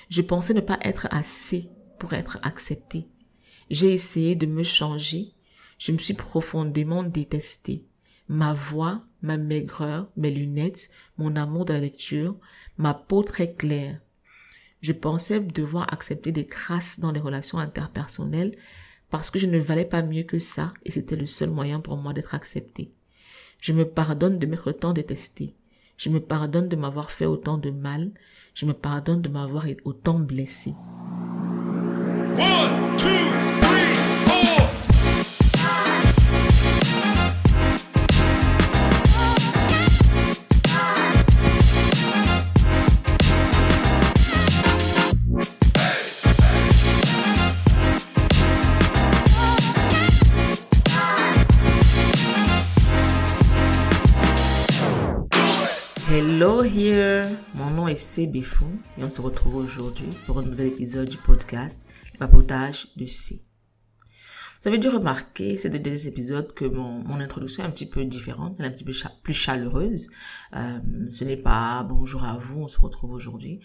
Je pensais ne pas être assez pour être acceptée. J'ai essayé de me changer. Je me suis profondément détestée. Ma voix, ma maigreur, mes lunettes, mon amour de la lecture, ma peau très claire. Je pensais devoir accepter des crasses dans les relations interpersonnelles parce que je ne valais pas mieux que ça et c'était le seul moyen pour moi d'être acceptée. Je me pardonne de m'être tant détestée. Je me pardonne de m'avoir fait autant de mal. Je me pardonne de m'avoir autant blessée. 1, 2, 3, 4. Hello here, mon nom est Cébéfou et on se retrouve aujourd'hui pour un nouvel épisode du podcast Le papotage de C. Vous avez dû remarquer ces deux derniers épisodes que mon introduction est un petit peu différente, elle est un petit peu plus chaleureuse. Ce n'est pas bonjour à vous, on se retrouve aujourd'hui.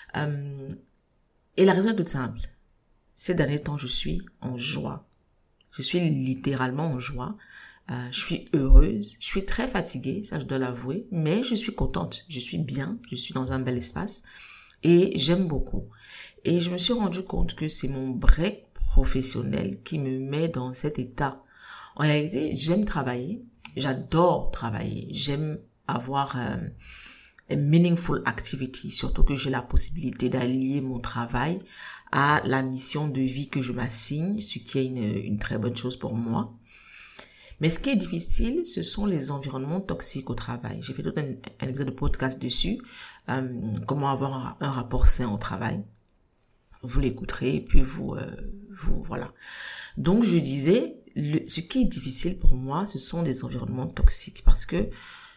Et la raison est toute simple. Ces derniers temps, je suis en joie. Je suis littéralement en joie. Je suis heureuse, je suis très fatiguée, ça je dois l'avouer, mais je suis contente, je suis bien, je suis dans un bel espace et j'aime beaucoup. Et je me suis rendu compte que c'est mon break professionnel qui me met dans cet état. En réalité, j'aime travailler, j'adore travailler, j'aime avoir a meaningful activity, surtout que j'ai la possibilité d'allier mon travail à la mission de vie que je m'assigne, ce qui est une très bonne chose pour moi. Mais ce qui est difficile, ce sont les environnements toxiques au travail. J'ai fait tout un épisode de podcast dessus, comment avoir un rapport sain au travail. Vous l'écouterez et puis vous voilà. Donc je disais, ce qui est difficile pour moi, ce sont des environnements toxiques parce que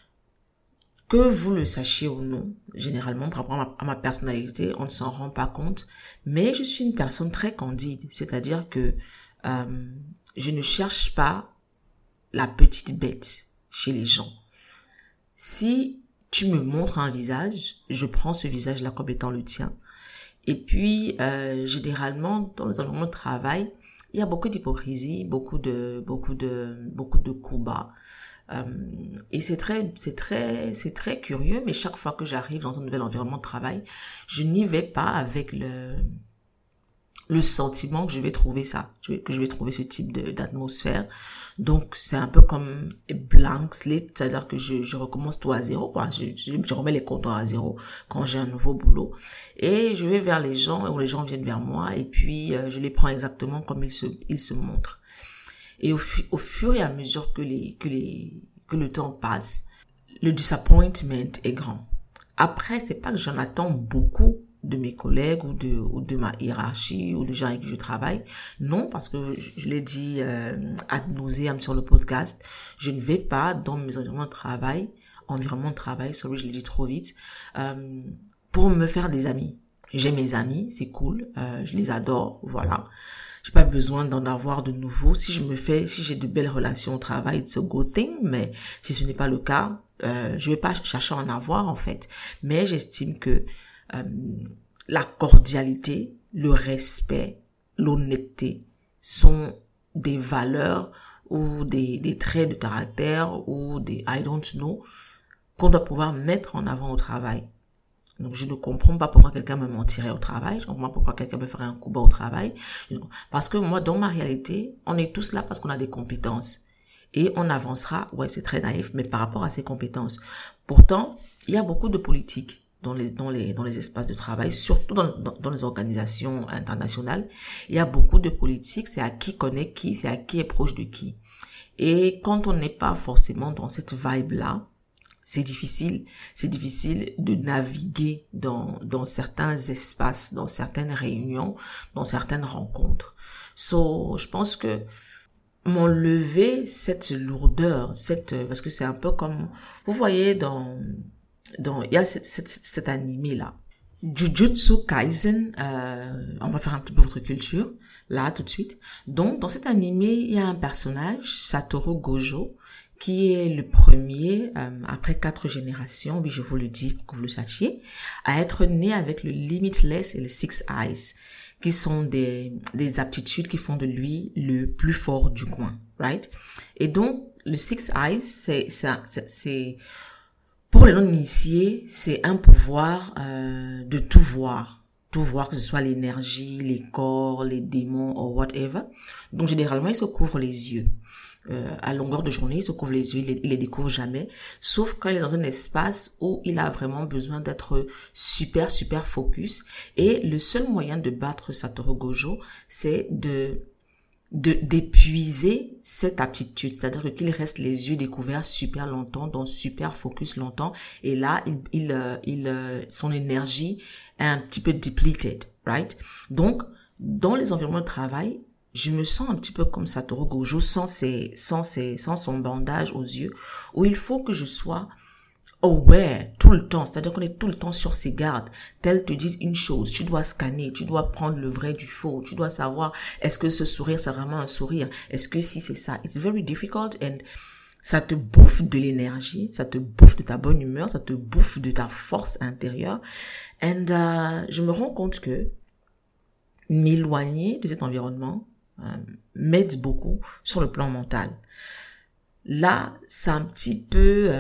vous le sachiez ou non, généralement par rapport à ma personnalité, on ne s'en rend pas compte, mais je suis une personne très candide, c'est-à-dire que je ne cherche pas la petite bête chez les gens. Si tu me montres un visage, je prends ce visage-là comme étant le tien. Et puis, généralement, dans les environnements de travail, il y a beaucoup d'hypocrisie, beaucoup de coups bas. Et c'est très curieux, mais chaque fois que j'arrive dans un nouvel environnement de travail, je n'y vais pas avec le sentiment que je vais trouver ça, que je vais trouver ce type d'atmosphère. Donc, c'est un peu comme blank slate, c'est-à-dire que je recommence tout à zéro, quoi. Je remets les compteurs à zéro quand j'ai un nouveau boulot. Et je vais vers les gens, ou les gens viennent vers moi, et puis je les prends exactement comme ils se montrent. Et au fur et à mesure que le temps passe, le disappointment est grand. Après, c'est pas que j'en attends beaucoup de mes collègues ou de ma hiérarchie ou de gens avec qui je travaille. Non, parce que je l'ai dit ad nauseam sur le podcast, je ne vais pas dans mes environnements de travail, je l'ai dit trop vite, pour me faire des amis. J'ai mes amis, c'est cool, je les adore, voilà. J'ai pas besoin d'en avoir de nouveaux. Si j'ai de belles relations au travail, it's a good thing, mais si ce n'est pas le cas, je vais pas chercher à en avoir, en fait. Mais j'estime que la cordialité, le respect, l'honnêteté sont des valeurs ou des traits de caractère ou des I don't know qu'on doit pouvoir mettre en avant au travail. Donc, je ne comprends pas pourquoi quelqu'un me mentirait au travail. Je ne comprends pas pourquoi quelqu'un me ferait un coup bas au travail. Parce que moi, dans ma réalité, on est tous là parce qu'on a des compétences. Et on avancera, ouais, c'est très naïf, mais par rapport à ces compétences. Pourtant, il y a beaucoup de politique dans les espaces de travail, surtout dans les organisations internationales. Il y a beaucoup de politique, c'est à qui connaît qui, c'est à qui est proche de qui. Et quand on n'est pas forcément dans cette vibe-là, c'est difficile de naviguer dans certains espaces, dans certaines réunions, dans certaines rencontres. Je pense que m'enlever cette lourdeur, parce que c'est un peu comme, vous voyez il y a cet animé là, Jujutsu Kaisen, on va faire un petit peu votre culture là tout de suite. Donc dans cet animé, il y a un personnage, Satoru Gojo, qui est le premier, après 4 générations, oui je vous le dis pour que vous le sachiez, à être né avec le Limitless et le Six Eyes, qui sont des aptitudes qui font de lui le plus fort du coin, right? Et donc, le Six Eyes, c'est pour les non-initiés, c'est un pouvoir de tout voir, que ce soit l'énergie, les corps, les démons ou whatever. Donc, généralement, il se couvre les yeux. À longueur de journée, il se couvre les yeux, il les découvre jamais, sauf quand il est dans un espace où il a vraiment besoin d'être super focus. Et le seul moyen de battre Satoru Gojo, c'est d'épuiser cette aptitude, c'est-à-dire qu'il reste les yeux découverts super longtemps, donc super focus longtemps, et là son énergie est un petit peu depleted, right? Donc dans les environnements de travail, je me sens un petit peu comme Satoru Gojo sans son bandage aux yeux, où il faut que je sois aware tout le temps, c'est-à-dire qu'on est tout le temps sur ses gardes. Tel te disent une chose, tu dois scanner, tu dois prendre le vrai du faux, tu dois savoir est-ce que ce sourire c'est vraiment un sourire, est-ce que si c'est ça. It's very difficult and ça te bouffe de l'énergie, ça te bouffe de ta bonne humeur, ça te bouffe de ta force intérieure. And je me rends compte que m'éloigner de cet environnement m'aide beaucoup sur le plan mental. Là, c'est un petit peu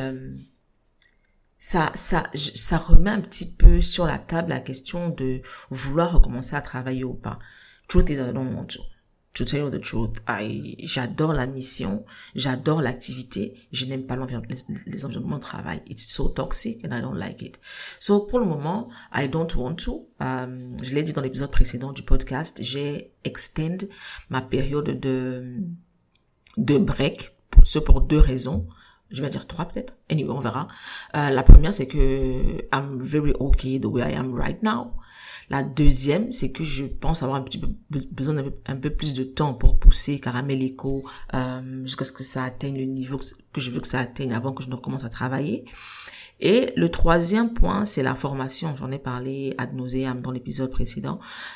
ça remet un petit peu sur la table la question de vouloir recommencer à travailler ou pas. Truth is, I don't want to tell you the truth. J'adore la mission, j'adore l'activité, je n'aime pas les environnements de travail. It's so toxic and I don't like it. So, pour le moment, I don't want to. Je l'ai dit dans l'épisode précédent du podcast, j'ai extend ma période de break, pour 2 raisons. Je vais dire 3 peut-être. Anyway, on verra. La première, c'est que I'm very okay the way I am right now. La deuxième, c'est que je pense avoir besoin d'un peu plus de temps pour pousser Caramel Eco jusqu'à ce que ça atteigne le niveau que je veux que ça atteigne avant que je ne recommence à travailler. Et le troisième point, c'est la formation. J'en ai parlé ad nauseam dans l'épisode précédent.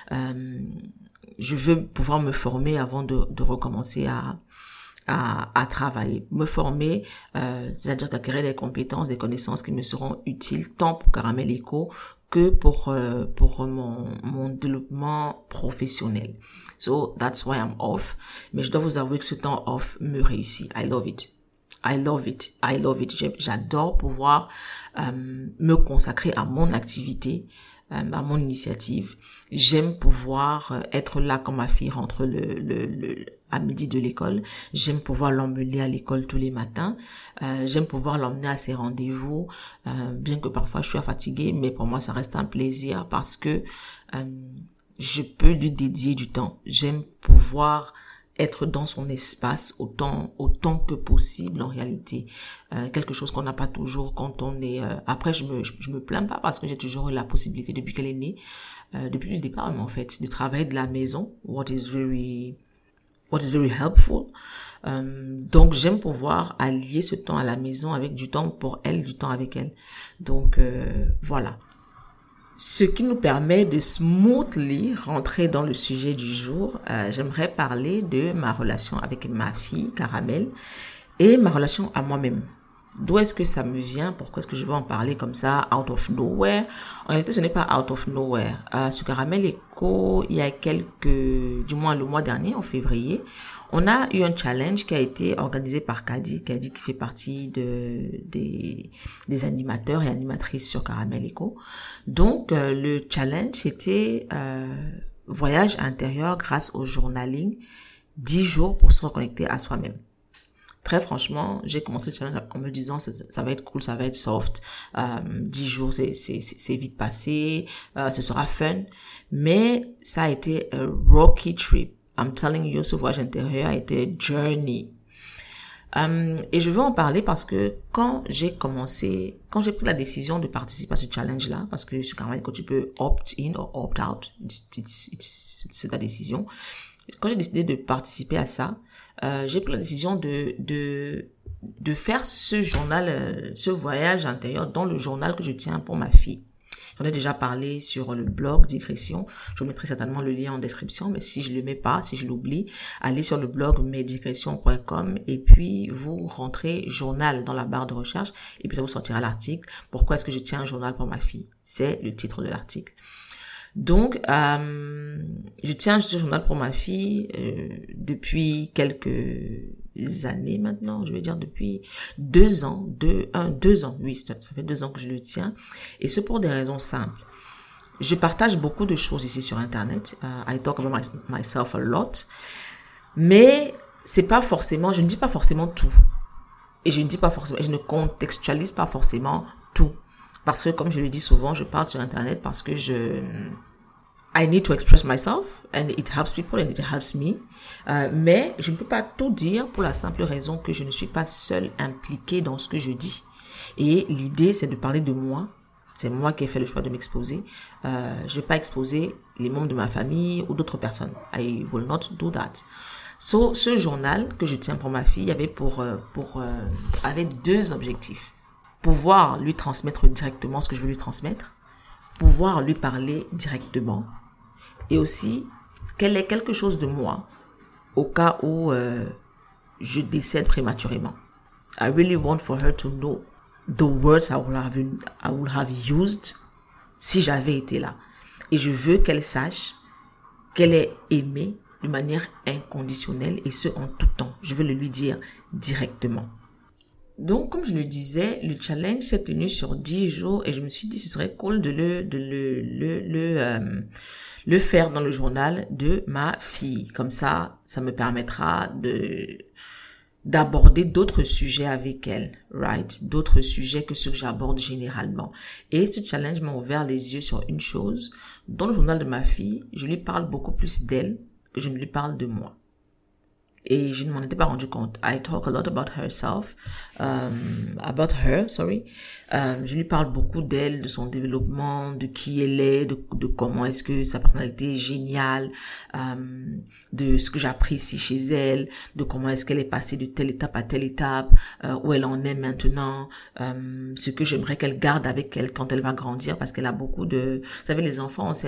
Je veux pouvoir me former avant de recommencer à travailler, me former, c'est-à-dire d'acquérir des compétences, des connaissances qui me seront utiles tant pour Caramel Eco que pour mon développement professionnel. So that's why I'm off. Mais je dois vous avouer que ce temps off me réussit. I love it. J'adore pouvoir me consacrer à mon activité, à mon initiative. J'aime pouvoir être là quand ma fille rentre à midi de l'école. J'aime pouvoir l'emmener à l'école tous les matins. J'aime pouvoir l'emmener à ses rendez-vous, bien que parfois je suis fatiguée, mais pour moi ça reste un plaisir parce que je peux lui dédier du temps. J'aime pouvoir être dans son espace autant que possible en réalité. Quelque chose qu'on n'a pas toujours quand on est... Après, je me plains pas parce que j'ai toujours eu la possibilité depuis qu'elle est née, depuis le départ en fait, de travailler de la maison, what is very helpful. Donc, j'aime pouvoir allier ce temps à la maison avec du temps pour elle, du temps avec elle. Donc, voilà. Ce qui nous permet de smoothly rentrer dans le sujet du jour. J'aimerais parler de ma relation avec ma fille, Caramel, et ma relation à moi-même. D'où est-ce que ça me vient? Pourquoi est-ce que je vais en parler comme ça, out of nowhere? En réalité, ce n'est pas out of nowhere. Sur Caramel Eco, il y a du moins le mois dernier, en février, on a eu un challenge qui a été organisé par Kadi qui fait partie des animateurs et animatrices sur Caramel Eco. Donc, le challenge, c'était voyage intérieur grâce au journaling, 10 jours pour se reconnecter à soi-même. Très franchement, j'ai commencé le challenge en me disant ça va être cool, ça va être soft, 10 jours c'est vite passé, ce sera fun, mais ça a été a rocky trip. I'm telling you, ce voyage intérieur a été a journey. Et je veux en parler parce que quand j'ai pris la décision de participer à ce challenge-là, parce que c'est quand même quand tu peux opt in ou opt out, c'est ta décision. Quand j'ai décidé de participer à ça, j'ai pris la décision de faire ce journal, ce voyage intérieur dans le journal que je tiens pour ma fille. J'en ai déjà parlé sur le blog Digression. Je mettrai certainement le lien en description, mais si je le mets pas, si je l'oublie, allez sur le blog mesdigressions.com et puis vous rentrez journal dans la barre de recherche et puis ça vous sortira l'article. Pourquoi est-ce que je tiens un journal pour ma fille? C'est le titre de l'article. Donc, je tiens ce journal pour ma fille depuis quelques années maintenant, je vais dire depuis 2 ans, 2 ans, oui, ça fait 2 ans que je le tiens, et ce pour des raisons simples. Je partage beaucoup de choses ici sur Internet, I talk about myself a lot, mais c'est pas forcément, je ne dis pas forcément tout, et je ne contextualise pas forcément tout. Parce que, comme je le dis souvent, je parle sur Internet parce que I need to express myself and it helps people and it helps me. Mais je ne peux pas tout dire pour la simple raison que je ne suis pas seule impliquée dans ce que je dis. Et l'idée, c'est de parler de moi. C'est moi qui ai fait le choix de m'exposer. Je vais pas exposer les membres de ma famille ou d'autres personnes. I will not do that. So, ce journal que je tiens pour ma fille avait avait 2 objectifs. Pouvoir lui transmettre directement ce que je veux lui transmettre, pouvoir lui parler directement, et aussi qu'elle ait quelque chose de moi au cas où je décède prématurément. I really want for her to know the words I would have used si j'avais été là. Et je veux qu'elle sache qu'elle est aimée de manière inconditionnelle et ce en tout temps. Je veux le lui dire directement. Donc, comme je le disais, le challenge s'est tenu sur 10 jours et je me suis dit ce serait cool de le faire dans le journal de ma fille. Comme ça me permettra d'aborder d'autres sujets avec elle, right? D'autres sujets que ceux que j'aborde généralement. Et ce challenge m'a ouvert les yeux sur une chose. Dans le journal de ma fille, je lui parle beaucoup plus d'elle que je ne lui parle de moi. Et je ne m'en étais pas rendu compte. I talk a lot about her. Je lui parle beaucoup d'elle, de son développement, de qui elle est, de comment est-ce que sa personnalité est géniale, de ce que j'apprécie chez elle, de comment est-ce qu'elle est passée de telle étape à telle étape, où elle en est maintenant, ce que j'aimerais qu'elle garde avec elle quand elle va grandir, parce qu'elle a beaucoup de... Vous savez, les enfants ont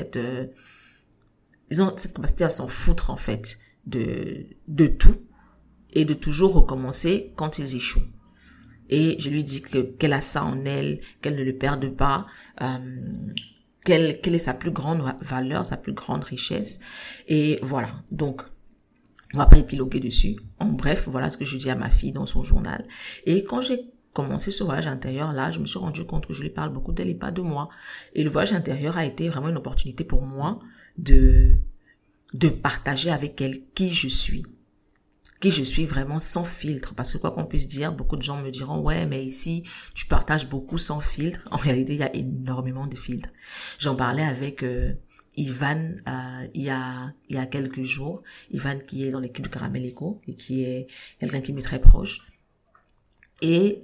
ils ont cette capacité à s'en foutre, en fait, de tout et de toujours recommencer quand ils échouent. Et je lui dis qu'elle a ça en elle, qu'elle ne le perde pas, quelle est sa plus grande valeur, sa plus grande richesse. Et voilà. Donc, on va pas épiloguer dessus. En bref, voilà ce que je dis à ma fille dans son journal. Et quand j'ai commencé ce voyage intérieur là, je me suis rendu compte que je lui parle beaucoup d'elle et pas de moi. Et le voyage intérieur a été vraiment une opportunité pour moi de partager avec elle qui je suis vraiment sans filtre, parce que quoi qu'on puisse dire, beaucoup de gens me diront ouais mais ici tu partages beaucoup sans filtre. En réalité il y a énormément de filtres. J'en parlais avec Ivan il y a quelques jours, Ivan qui est dans l'équipe de Caramel Eco et qui est quelqu'un qui m'est très proche, et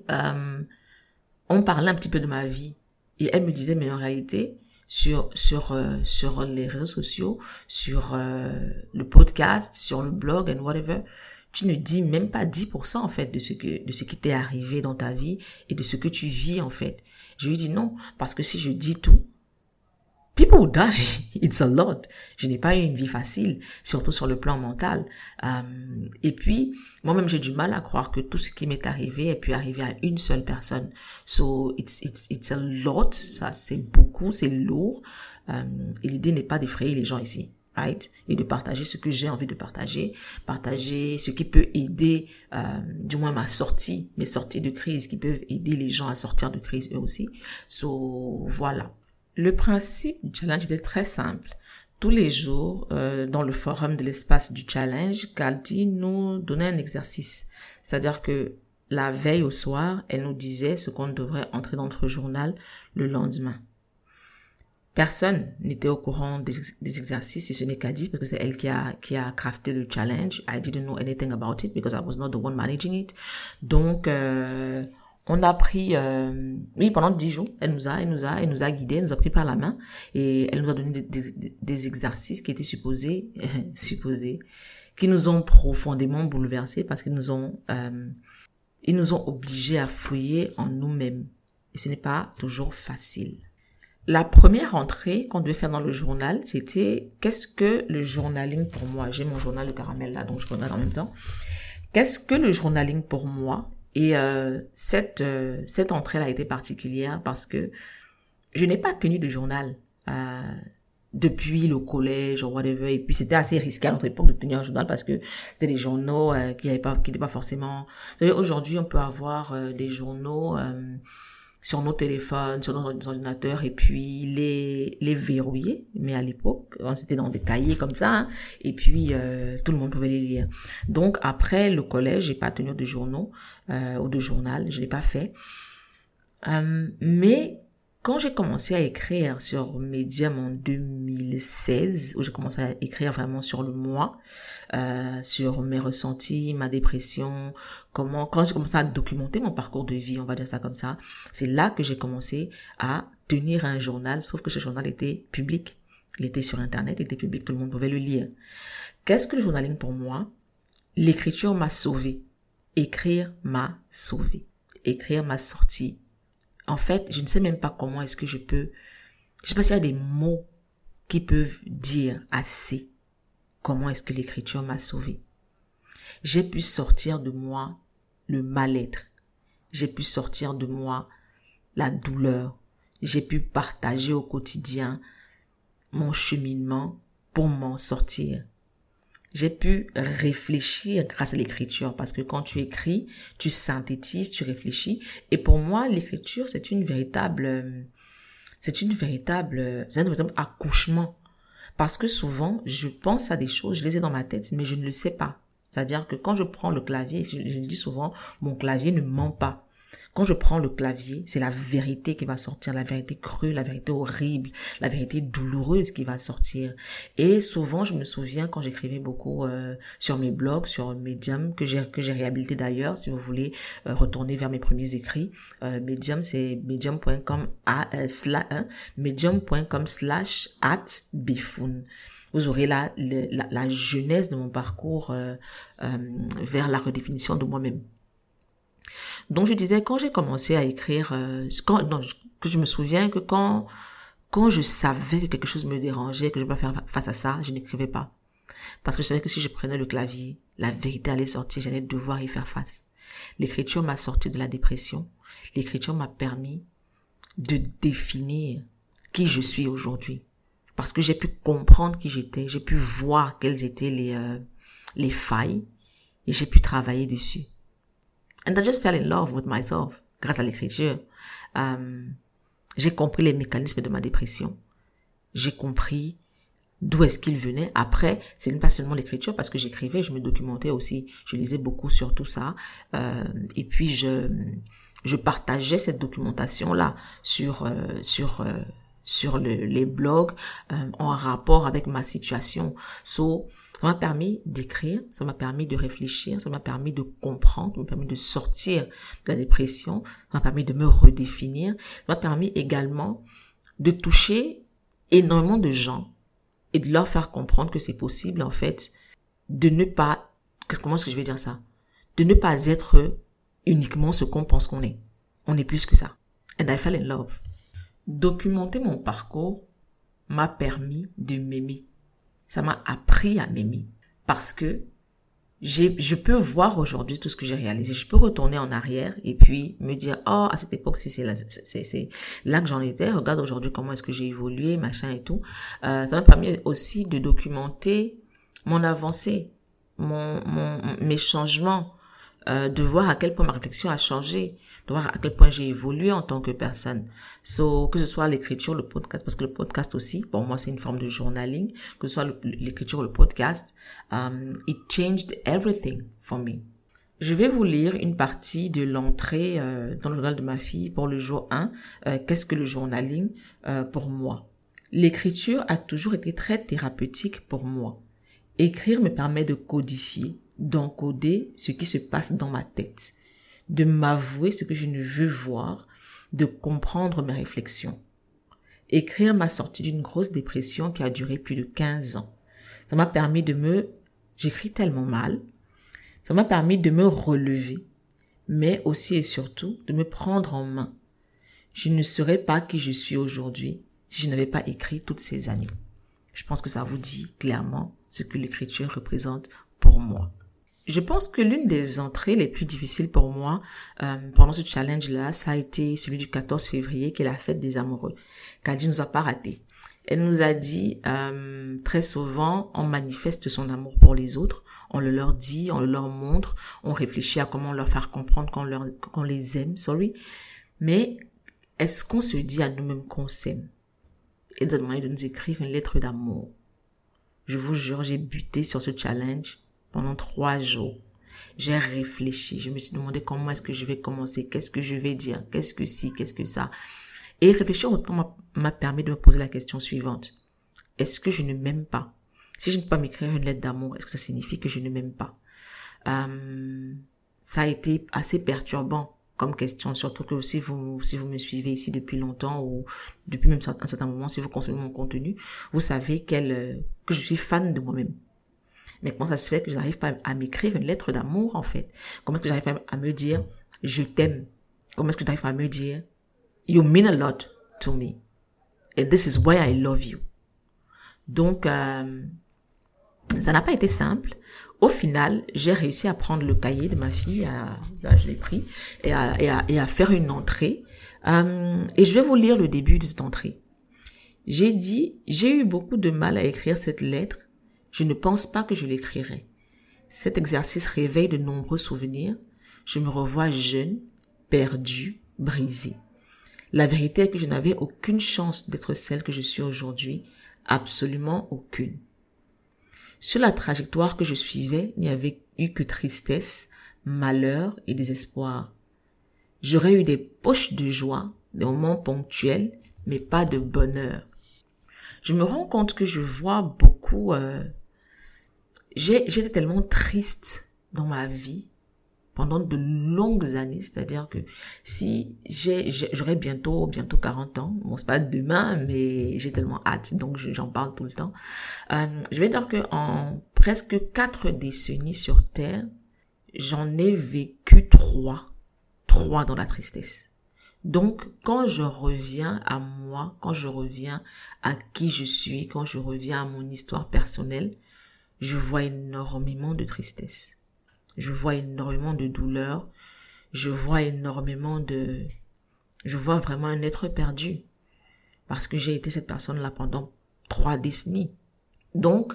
on parlait un petit peu de ma vie et elle me disait mais en réalité sur les réseaux sociaux, sur le podcast, sur le blog and whatever, tu ne dis même pas 10% en fait de ce qui t'est arrivé dans ta vie et de ce que tu vis en fait. Je lui dis non, parce que si je dis tout, people will die. It's a lot. Je n'ai pas eu une vie facile, surtout sur le plan mental. Et puis, moi-même, j'ai du mal à croire que tout ce qui m'est arrivé ait pu arriver à une seule personne. So, it's a lot. Ça, c'est beaucoup, c'est lourd. Et l'idée n'est pas d'effrayer les gens ici, right? Et de partager ce que j'ai envie de partager ce qui peut aider, du moins mes sorties de crise, qui peuvent aider les gens à sortir de crise eux aussi. So, voilà. Le principe du challenge était très simple. Tous les jours, dans le forum de l'espace du challenge, Kalti nous donnait un exercice. C'est-à-dire que la veille au soir, elle nous disait ce qu'on devrait entrer dans notre journal le lendemain. Personne n'était au courant des exercices, si ce n'est Kadi, parce que c'est elle qui a crafté le challenge. I didn't know anything about it because I was not the one managing it. Donc, on a pris, pendant 10 jours, elle nous a guidés, elle nous a pris par la main et elle nous a donné des exercices qui étaient supposés, qui nous ont profondément bouleversés parce qu'ils nous ont obligés à fouiller en nous-mêmes. Et ce n'est pas toujours facile. La première entrée qu'on devait faire dans le journal, c'était qu'est-ce que le journaling pour moi? J'ai mon journal de caramel là, donc je regarde en même temps. Qu'est-ce que le journaling pour moi? Et cette entrée-là a été particulière parce que je n'ai pas tenu de journal depuis le collège ou whatever. Et puis c'était assez risqué à notre époque de tenir un journal parce que c'était des journaux qui n'étaient pas forcément... Vous savez, aujourd'hui, on peut avoir des journaux sur nos téléphones, sur nos ordinateurs, et puis les verrouiller. Mais à l'époque, c'était dans des cahiers comme ça, hein, et puis tout le monde pouvait les lire. Donc après le collège, j'ai pas tenu de journaux ou de journal, je l'ai pas fait. Mais quand j'ai commencé à écrire sur Medium en 2016, où j'ai commencé à écrire vraiment sur le moi, sur mes ressentis, ma dépression, quand j'ai commencé à documenter mon parcours de vie, on va dire ça comme ça, c'est là que j'ai commencé à tenir un journal, sauf que ce journal était public. Il était sur Internet, il était public, tout le monde pouvait le lire. Qu'est-ce que le journaling pour moi? L'écriture m'a sauvée. Écrire m'a sauvée. Écrire m'a sortie. En fait, je ne sais même pas comment est-ce que je sais pas s'il y a des mots qui peuvent dire assez comment est-ce que l'écriture m'a sauvée. J'ai pu sortir de moi le mal-être. J'ai pu sortir de moi la douleur. J'ai pu partager au quotidien mon cheminement pour m'en sortir. J'ai pu réfléchir grâce à l'écriture parce que quand tu écris, tu synthétises, tu réfléchis. Et pour moi, l'écriture, c'est un véritable accouchement. Parce que souvent, je pense à des choses, je les ai dans ma tête, mais je ne le sais pas. C'est-à-dire que quand je prends le clavier, je le dis souvent, mon clavier ne ment pas. Quand je prends le clavier, c'est la vérité qui va sortir, la vérité crue, la vérité horrible, la vérité douloureuse qui va sortir. Et souvent, je me souviens quand j'écrivais beaucoup sur mes blogs, sur Medium, que j'ai réhabilité d'ailleurs, si vous voulez retourner vers mes premiers écrits. Medium, c'est medium.com/@bifun. Vous aurez la genèse de mon parcours vers la redéfinition de moi-même. Donc je disais, quand j'ai commencé à écrire, que je me souviens que quand je savais que quelque chose me dérangeait, que je ne pouvais pas faire face à ça, je n'écrivais pas. Parce que je savais que si je prenais le clavier, la vérité allait sortir, j'allais devoir y faire face. L'écriture m'a sorti de la dépression. L'écriture m'a permis de définir qui je suis aujourd'hui. Parce que j'ai pu comprendre qui j'étais, j'ai pu voir quelles étaient les failles et j'ai pu travailler dessus. And I just fell in love with myself grâce à l'écriture. J'ai compris les mécanismes de ma dépression. J'ai compris d'où est-ce qu'il venait. Après, ce n'est pas seulement l'écriture parce que j'écrivais, je me documentais aussi. Je lisais beaucoup sur tout ça. Et puis, je partageais cette documentation-là sur les blogs en rapport avec ma situation. Ça m'a permis d'écrire, ça m'a permis de réfléchir, ça m'a permis de comprendre, ça m'a permis de sortir de la dépression, ça m'a permis de me redéfinir, ça m'a permis également de toucher énormément de gens et de leur faire comprendre que c'est possible en fait de ne pas, comment est-ce que je vais dire ça? De ne pas être uniquement ce qu'on pense qu'on est. On est plus que ça. And I fell in love. Documenter mon parcours m'a permis de m'aimer. Ça m'a appris à m'aimer parce que je peux voir aujourd'hui tout ce que j'ai réalisé. Je peux retourner en arrière et puis me dire, oh, à cette époque, c'est là que j'en étais. Regarde aujourd'hui comment est-ce que j'ai évolué, machin et tout. Ça m'a permis aussi de documenter mon avancée, mes changements, de voir à quel point ma réflexion a changé, de voir à quel point j'ai évolué en tant que personne. Que ce soit l'écriture, le podcast, parce que le podcast aussi, pour moi, c'est une forme de journaling, que ce soit l'écriture ou le podcast, it changed everything for me. Je vais vous lire une partie de l'entrée dans le journal de ma fille pour le jour 1. Qu'est-ce que le journaling pour moi? L'écriture a toujours été très thérapeutique pour moi. Écrire me permet de codifier, d'encoder ce qui se passe dans ma tête, de m'avouer ce que je ne veux voir, de comprendre mes réflexions. Écrire m'a sorti d'une grosse dépression qui a duré plus de 15 ans. Ça m'a permis j'écris tellement mal, ça m'a permis de me relever, mais aussi et surtout de me prendre en main. Je ne serais pas qui je suis aujourd'hui si je n'avais pas écrit toutes ces années. Je pense que ça vous dit clairement ce que l'écriture représente pour moi. Je pense que l'une des entrées les plus difficiles pour moi pendant ce challenge-là, ça a été celui du 14 février, qui est la fête des amoureux. Kadi nous a pas raté. Elle nous a dit, très souvent, on manifeste son amour pour les autres, on le leur dit, on le leur montre, on réfléchit à comment leur faire comprendre qu'on les aime, mais est-ce qu'on se dit à nous-mêmes qu'on s'aime? Elle nous a demandé de nous écrire une lettre d'amour. Je vous jure, j'ai buté sur ce challenge pendant 3 jours. J'ai réfléchi, je me suis demandé comment est-ce que je vais commencer, qu'est-ce que je vais dire, qu'est-ce que ci, qu'est-ce que ça. Et réfléchir autant m'a permis de me poser la question suivante. Est-ce que je ne m'aime pas? Si je ne peux pas m'écrire une lettre d'amour, est-ce que ça signifie que je ne m'aime pas? Ça a été assez perturbant comme question, surtout que si vous me suivez ici depuis longtemps ou depuis même un certain moment, si vous consommez mon contenu, vous savez que je suis fan de moi-même. Mais comment ça se fait que je n'arrive pas à m'écrire une lettre d'amour, en fait? Comment est-ce que j'arrive à me dire « je t'aime » Comment est-ce que j'arrive à me dire « you mean a lot to me and this is why I love you ». Donc, ça n'a pas été simple. Au final, j'ai réussi à prendre le cahier de ma fille, là je l'ai pris, et à faire une entrée. Et je vais vous lire le début de cette entrée. J'ai dit « j'ai eu beaucoup de mal à écrire cette lettre. Je ne pense pas que je l'écrirai. Cet exercice réveille de nombreux souvenirs. Je me revois jeune, perdue, brisée. La vérité est que je n'avais aucune chance d'être celle que je suis aujourd'hui, absolument aucune. Sur la trajectoire que je suivais, il n'y avait eu que tristesse, malheur et désespoir. J'aurais eu des poches de joie, des moments ponctuels, mais pas de bonheur. Je me rends compte que je vois beaucoup... J'étais tellement triste dans ma vie pendant de longues années, c'est-à-dire que si j'aurai bientôt 40 ans, bon c'est pas demain, mais j'ai tellement hâte, donc j'en parle tout le temps. Je vais dire que en presque 4 décennies sur Terre, j'en ai vécu 3 dans la tristesse. Donc, quand je reviens à moi, quand je reviens à qui je suis, quand je reviens à mon histoire personnelle, je vois énormément de tristesse. Je vois énormément de douleur. Je vois vraiment un être perdu. Parce que j'ai été cette personne-là pendant 3 décennies. Donc,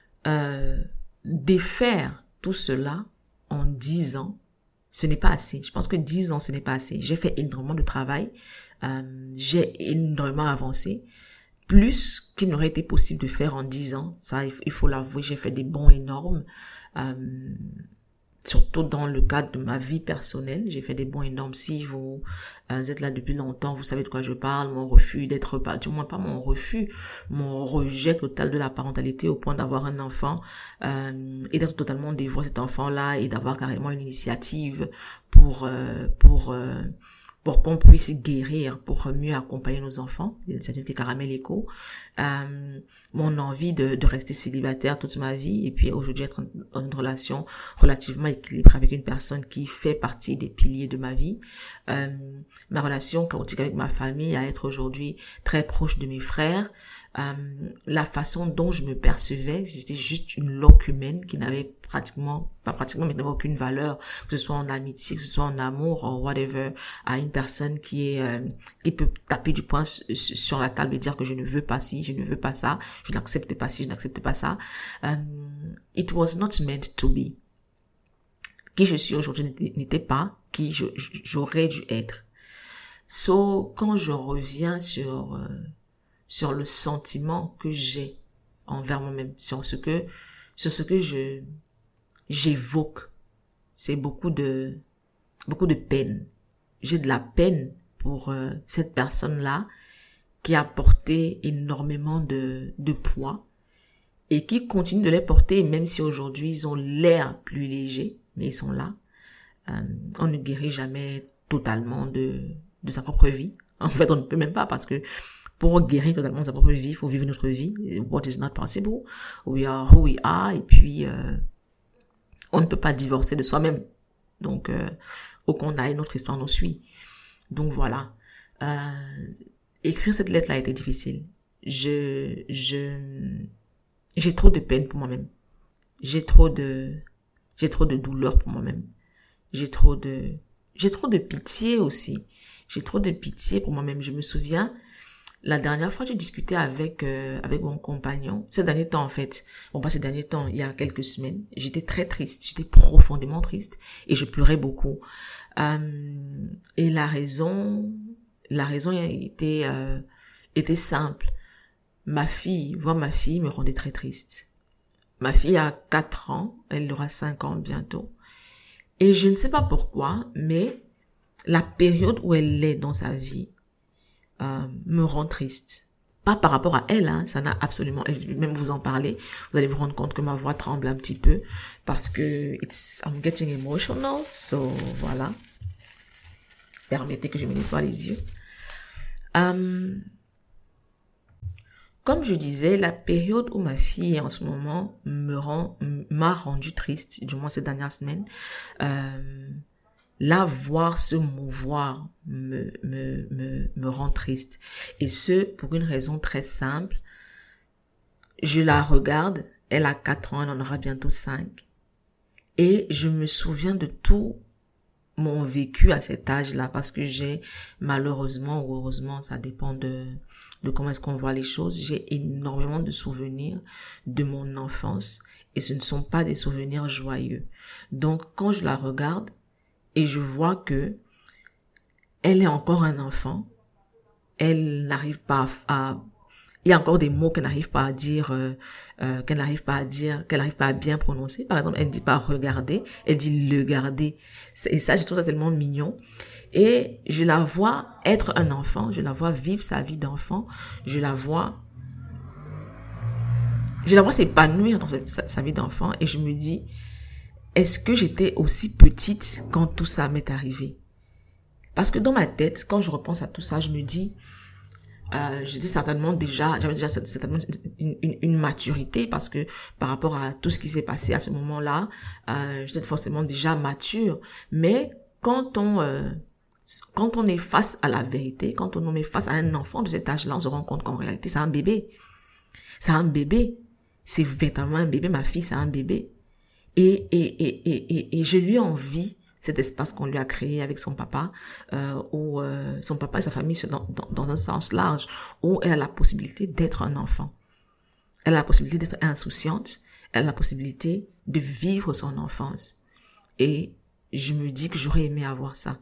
défaire tout cela en 10 ans, ce n'est pas assez. Je pense que 10 ans, ce n'est pas assez. J'ai fait énormément de travail. J'ai énormément avancé. Plus qu'il n'aurait été possible de faire en 10 ans. Ça, il faut l'avouer, j'ai fait des bonds énormes. Surtout dans le cadre de ma vie personnelle, j'ai fait des bonds énormes. Si vous êtes là depuis longtemps, vous savez de quoi je parle. Mon refus d'être, du moins pas mon refus, mon rejet total de la parentalité au point d'avoir un enfant et d'être totalement dévoué à cet enfant-là et d'avoir carrément une initiative pour qu'on puisse guérir, pour mieux accompagner nos enfants, l'initiative qui est Caramel Eco, mon envie de rester célibataire toute ma vie et puis aujourd'hui être dans une relation relativement équilibrée avec une personne qui fait partie des piliers de ma vie, ma relation chaotique avec ma famille, à être aujourd'hui très proche de mes frères, la façon dont je me percevais, j'étais juste une loque humaine qui n'avait mais n'avait aucune valeur, que ce soit en amitié, que ce soit en amour, ou whatever, à une personne qui peut taper du poing sur la table et dire que je ne veux pas ci, je ne veux pas ça, je n'accepte pas ci, je n'accepte pas ça. It was not meant to be. Qui je suis aujourd'hui n'était pas qui j'aurais dû être. So, quand je reviens sur le sentiment que j'ai envers moi-même, sur ce que j'évoque, c'est beaucoup de peine. J'ai de la peine pour cette personne-là qui a porté énormément de poids et qui continue de les porter, même si aujourd'hui ils ont l'air plus légers, mais ils sont là. On ne guérit jamais totalement de sa propre vie. En fait, on ne peut même pas parce que pour guérir totalement sa propre vie, il faut vivre notre vie. What is not possible. We are who we are. Et puis, on ne peut pas divorcer de soi-même. Donc, où qu'on aille, notre histoire nous suit. Donc, voilà. écrire cette lettre-là a été difficile. J'ai trop de peine pour moi-même. J'ai trop de douleur pour moi-même. J'ai trop de pitié aussi. J'ai trop de pitié pour moi-même. Je me souviens, la dernière fois, j'ai discuté avec mon compagnon. Ces derniers temps, en fait. Bon, pas ces derniers temps, il y a quelques semaines. J'étais très triste. J'étais profondément triste. Et je pleurais beaucoup. Et la raison était simple. Voir ma fille me rendait très triste. Ma fille a 4 ans. Elle aura 5 ans bientôt. Et je ne sais pas pourquoi, mais la période où elle est dans sa vie me rend triste. Pas par rapport à elle, ça n'a absolument... Je vais même vous en parler. Vous allez vous rendre compte que ma voix tremble un petit peu parce que I'm getting emotional. So, voilà. Permettez que je me nettoie les yeux. Comme je disais, la période où ma fille est en ce moment m'a rendu triste, du moins ces dernières semaines. La voir se mouvoir me rend triste. Et ce, pour une raison très simple. Je la regarde, elle a 4 ans, elle en aura bientôt 5. Et je me souviens de tout mon vécu à cet âge-là, parce que j'ai malheureusement ou heureusement, ça dépend de comment est-ce qu'on voit les choses, j'ai énormément de souvenirs de mon enfance et ce ne sont pas des souvenirs joyeux. Donc, quand je la regarde et je vois que elle est encore un enfant, elle n'arrive pas il y a encore des mots qu'elle n'arrive pas à dire, qu'elle n'arrive pas à bien prononcer. Par exemple, elle ne dit pas regarder, elle dit le garder. Et ça, je trouve ça tellement mignon. Et je la vois être un enfant, je la vois vivre sa vie d'enfant, je la vois s'épanouir dans sa vie d'enfant et je me dis, est-ce que j'étais aussi petite quand tout ça m'est arrivé? Parce que dans ma tête, quand je repense à tout ça, je me dis, j'avais déjà certainement une maturité parce que par rapport à tout ce qui s'est passé à ce moment-là, j'étais forcément déjà mature. Mais quand on est face à la vérité, quand on est face à un enfant de cet âge-là, on se rend compte qu'en réalité, c'est un bébé. C'est un bébé. C'est véritablement un bébé. Ma fille, c'est un bébé. Et je lui envie cet espace qu'on lui a créé avec son papa, où son papa et sa famille sont dans un sens large, où elle a la possibilité d'être un enfant. Elle a la possibilité d'être insouciante. Elle a la possibilité de vivre son enfance. Et je me dis que j'aurais aimé avoir ça.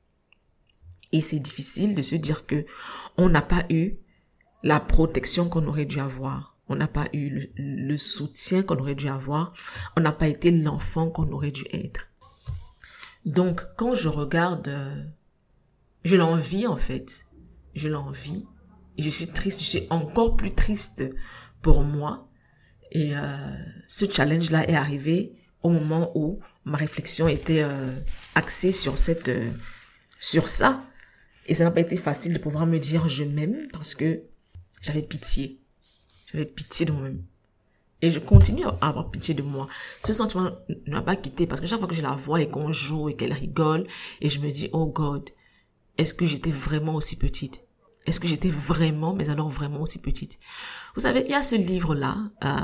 Et c'est difficile de se dire que on n'a pas eu la protection qu'on aurait dû avoir. On n'a pas eu le soutien qu'on aurait dû avoir. On n'a pas été l'enfant qu'on aurait dû être. Donc, quand je regarde, je l'envie en fait. Je l'envie. Et je suis triste. Je suis encore plus triste pour moi. Et ce challenge-là est arrivé au moment où ma réflexion était axée sur ça. Et ça n'a pas été facile de pouvoir me dire je m'aime parce que j'avais pitié. J'avais pitié de moi-même. Et je continue à avoir pitié de moi. Ce sentiment ne m'a pas quitté parce que chaque fois que je la vois et qu'on joue et qu'elle rigole, et je me dis, oh God, est-ce que j'étais vraiment aussi petite? Est-ce que j'étais vraiment, mais alors vraiment aussi petite? Vous savez, il y a ce livre-là,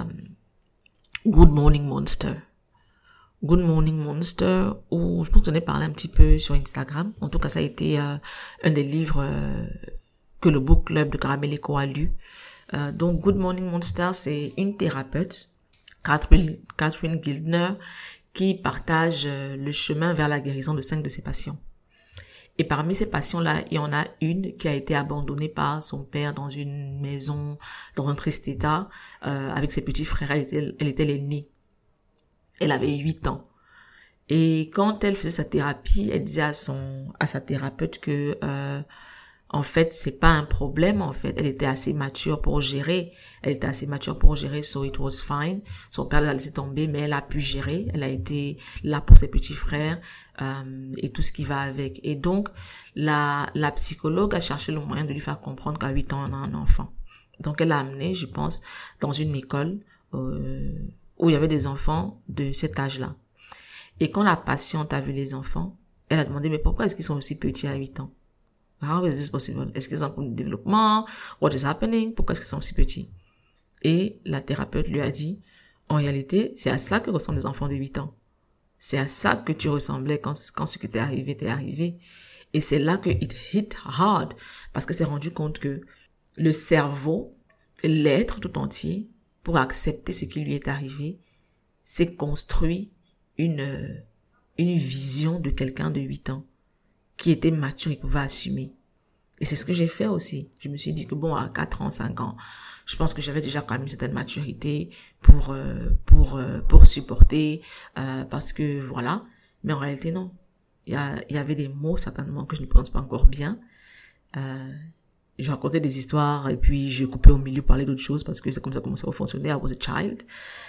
Good Morning Monster. Good Morning Monster, où je pense que j'en ai parlé un petit peu sur Instagram. En tout cas, ça a été un des livres que le book club de Caramellico a lu. Donc, Good Morning Monster, c'est une thérapeute, Catherine Gildner, qui partage le chemin vers la guérison de 5 de ses patients. Et parmi ces patients-là, il y en a une qui a été abandonnée par son père dans une maison, dans un triste état, avec ses petits frères. Elle était l'aînée. Elle avait 8 ans. Et quand elle faisait sa thérapie, elle disait à sa thérapeute que, en fait, c'est pas un problème, en fait. Elle était assez mature pour gérer. So it was fine. Son père l'a laissé tomber, mais elle a pu gérer. Elle a été là pour ses petits frères, et tout ce qui va avec. Et donc, la psychologue a cherché le moyen de lui faire comprendre qu'à 8 ans, on a un enfant. Donc, elle l'a amené, je pense, dans une école, où il y avait des enfants de cet âge-là. Et quand la patiente a vu les enfants, elle a demandé, mais pourquoi est-ce qu'ils sont aussi petits à 8 ans? How is this possible? Est-ce qu'ils ont un problème de développement? What is happening? Pourquoi est-ce qu'ils sont si petits? Et la thérapeute lui a dit, en réalité, c'est à ça que ressemblent les enfants de 8 ans. C'est à ça que tu ressemblais quand ce qui t'est arrivé. Et c'est là que it hit hard, parce que c'est rendu compte que le cerveau, l'être tout entier, pour accepter ce qui lui est arrivé, s'est construit une vision de quelqu'un de 8 ans qui était mature et qui pouvait assumer. Et c'est ce que j'ai fait aussi. Je me suis dit que bon, à 4 ans, 5 ans, je pense que j'avais déjà quand même une certaine maturité pour supporter, parce que voilà. Mais en réalité, non. Il y avait des mots, certainement, que je ne prononce pas encore bien. Je racontais des histoires et puis je coupais au milieu pour parler d'autres choses parce que c'est comme ça que mon cerveau fonctionnait. I was a child.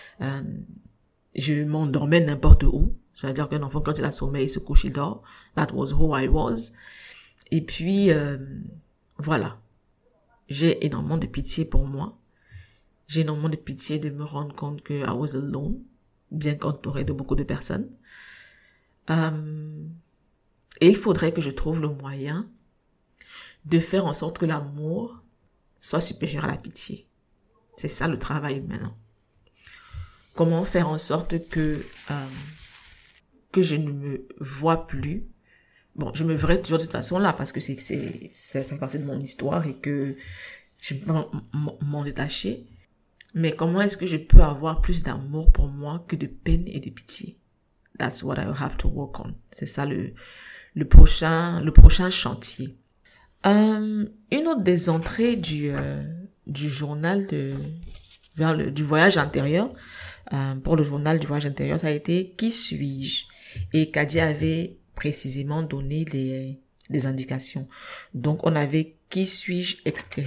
Je m'endormais n'importe où. C'est-à-dire qu'un enfant, quand il a sommeil, il se couche, il dort. That was who I was. Et puis, voilà. J'ai énormément de pitié pour moi. J'ai énormément de pitié de me rendre compte que I was alone, bien qu'entourée de beaucoup de personnes. Et il faudrait que je trouve le moyen de faire en sorte que l'amour soit supérieur à la pitié. C'est ça le travail maintenant. Comment faire en sorte que je ne me vois plus. Bon, je me verrai toujours de cette façon-là parce que c'est partie de mon histoire et que je peux pas m'en détacher. Mais comment est-ce que je peux avoir plus d'amour pour moi que de peine et de pitié? That's what I have to work on. C'est ça le prochain chantier. Une autre des entrées du journal du voyage intérieur, pour le journal du voyage intérieur, ça a été « Qui suis-je ?» Et Kadia avait précisément donné des indications. Donc, on avait « Qui suis-je extérieurement ?»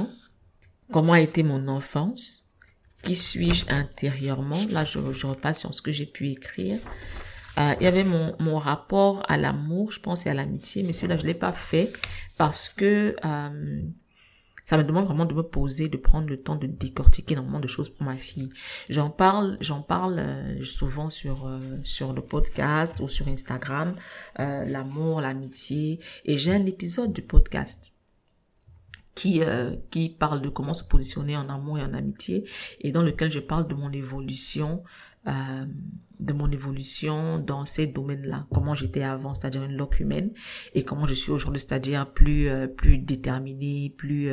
Comment a été mon enfance? Qui suis-je intérieurement? Là, je repasse sur ce que j'ai pu écrire. Il y avait mon rapport à l'amour, je pense, et à l'amitié, mais celui-là, je l'ai pas fait parce que ça me demande vraiment de me poser, de prendre le temps de décortiquer énormément de choses pour ma fille. J'en parle souvent sur le podcast ou sur Instagram, l'amour, l'amitié, et j'ai un épisode du podcast qui parle de comment se positionner en amour et en amitié, et dans lequel je parle de mon évolution dans ces domaines-là, comment j'étais avant, c'est-à-dire une loque humaine, et comment je suis aujourd'hui, c'est-à-dire plus déterminée, plus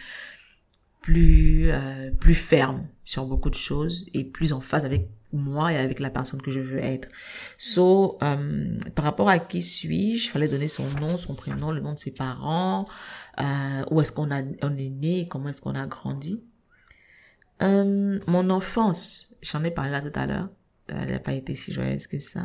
ferme sur beaucoup de choses et plus en phase avec moi et avec la personne que je veux être. Par rapport à qui suis-je, il fallait donner son nom, son prénom, le nom de ses parents, où est-ce qu'on est né, comment est-ce qu'on a grandi. Mon enfance, j'en ai parlé là tout à l'heure, elle n'a pas été si joyeuse que ça.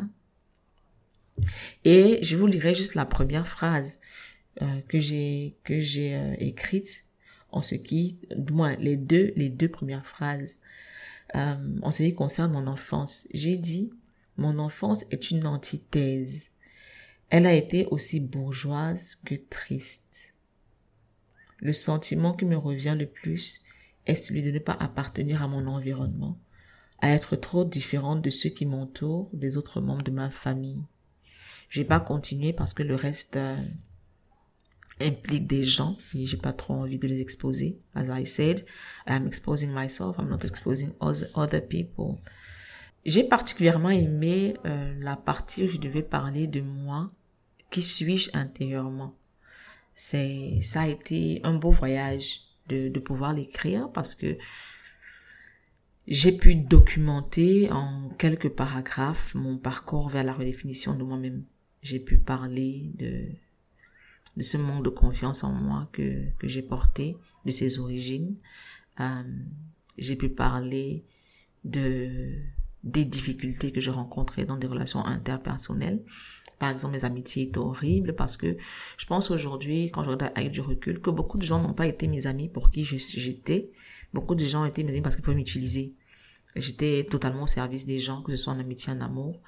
Et je vous lirai juste la première phrase que j'ai écrite en ce qui, du moins les deux premières phrases, en ce qui concerne mon enfance. J'ai dit, mon enfance est une antithèse. Elle a été aussi bourgeoise que triste. Le sentiment qui me revient le plus est celui de ne pas appartenir à mon environnement, à être trop différente de ceux qui m'entourent, des autres membres de ma famille. Je vais pas continuer parce que le reste implique des gens et j'ai pas trop envie de les exposer. As I said, I'm exposing myself, I'm not exposing other people. J'ai particulièrement aimé la partie où je devais parler de moi. Qui suis-je intérieurement? Ça a été un beau voyage de pouvoir l'écrire parce que j'ai pu documenter en quelques paragraphes mon parcours vers la redéfinition de moi-même. J'ai pu parler de ce manque de confiance en moi que j'ai porté, de ses origines. J'ai pu parler des difficultés que je rencontrais dans des relations interpersonnelles. Par exemple, mes amitiés étaient horribles parce que je pense aujourd'hui, quand je regarde avec du recul, que beaucoup de gens n'ont pas été mes amis pour qui j'étais. Beaucoup de gens étaient mes amis parce qu'ils pouvaient m'utiliser. J'étais totalement au service des gens, que ce soit en amitié, en amour.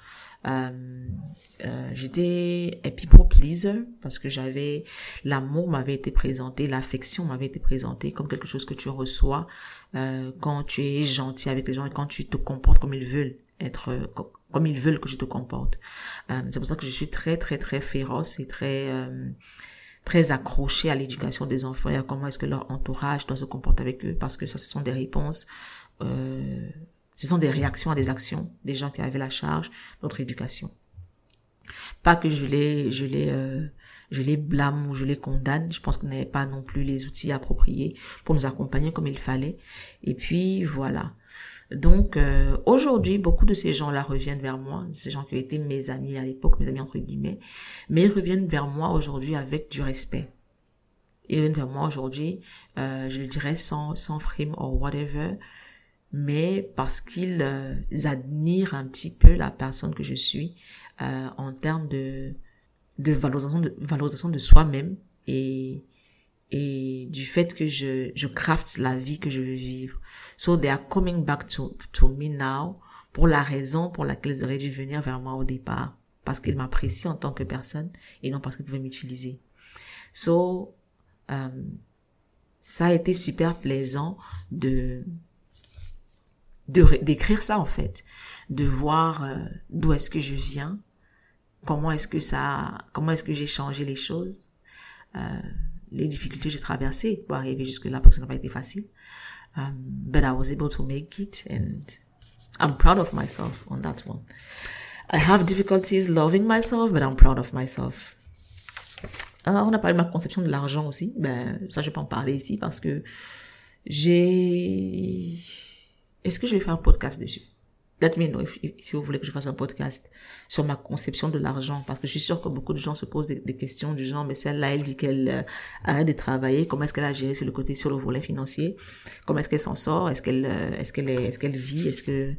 J'étais a people pleaser parce que l'amour m'avait été présenté, l'affection m'avait été présentée comme quelque chose que tu reçois quand tu es gentil avec les gens et quand tu te comportes comme ils veulent comme ils veulent que je te comporte. C'est pour ça que je suis très très très féroce et très très accrochés à l'éducation des enfants et à comment est-ce que leur entourage doit se comporter avec eux, parce que ça, ce sont des réponses, ce sont des réactions à des actions des gens qui avaient la charge de notre éducation. Pas que je les blâme ou je les condamne. Je pense qu'on n'avait pas non plus les outils appropriés pour nous accompagner comme il fallait. Et puis, voilà. Donc, aujourd'hui, beaucoup de ces gens-là reviennent vers moi. Ces gens qui ont été mes amis à l'époque, mes amis entre guillemets. Mais ils reviennent vers moi aujourd'hui avec du respect. Ils reviennent vers moi aujourd'hui, je le dirais sans frime or whatever, mais parce qu'ils admirent un petit peu la personne que je suis en termes de valorisation de soi-même et du fait que je crafte la vie que je veux vivre. So they are coming back to me now pour la raison pour laquelle ils auraient dû venir vers moi au départ, parce qu'ils m'apprécient en tant que personne et non parce qu'ils pouvaient m'utiliser. So ça a été super plaisant d'écrire ça en fait, de voir d'où est-ce que je viens, comment est-ce que j'ai changé les choses, les difficultés que j'ai traversées pour arriver jusque là, parce que ça n'a pas été facile, but I was able to make it and I'm proud of myself on that one. I have difficulties loving myself, but I'm proud of myself. On a parlé de ma conception de l'argent aussi. Ça, je vais pas en parler ici parce que est-ce que je vais faire un podcast dessus? Let me know si vous voulez que je fasse un podcast sur ma conception de l'argent, parce que je suis sûre que beaucoup de gens se posent des questions du genre, mais celle-là, elle dit qu'elle arrête de travailler, comment est-ce qu'elle a géré sur le volet financier, comment est-ce qu'elle s'en sort, est-ce qu'elle vit,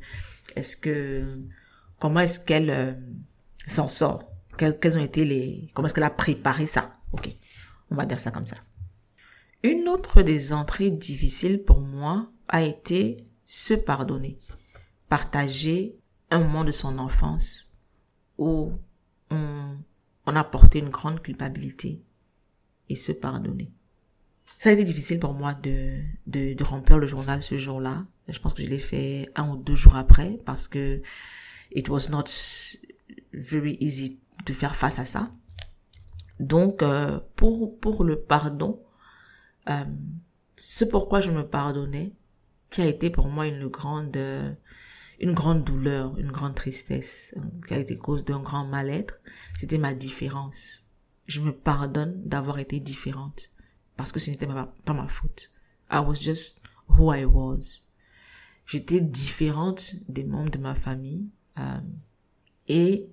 comment est-ce qu'elle s'en sort, quelles ont été comment est-ce qu'elle a préparé ça? Ok, on va dire ça comme ça. Une autre des entrées difficiles pour moi a été se pardonner. Partager un moment de son enfance où on a porté une grande culpabilité et se pardonner. Ça a été difficile pour moi de remplir le journal ce jour-là. Je pense que je l'ai fait 1 ou 2 jours après parce que it was not very easy de faire face à ça. Donc, pour le pardon, ce pourquoi je me pardonnais, qui a été pour moi une grande douleur, une grande tristesse, qui a été cause d'un grand mal-être, c'était ma différence. Je me pardonne d'avoir été différente, parce que ce n'était pas ma faute. I was just who I was. J'étais différente des membres de ma famille, et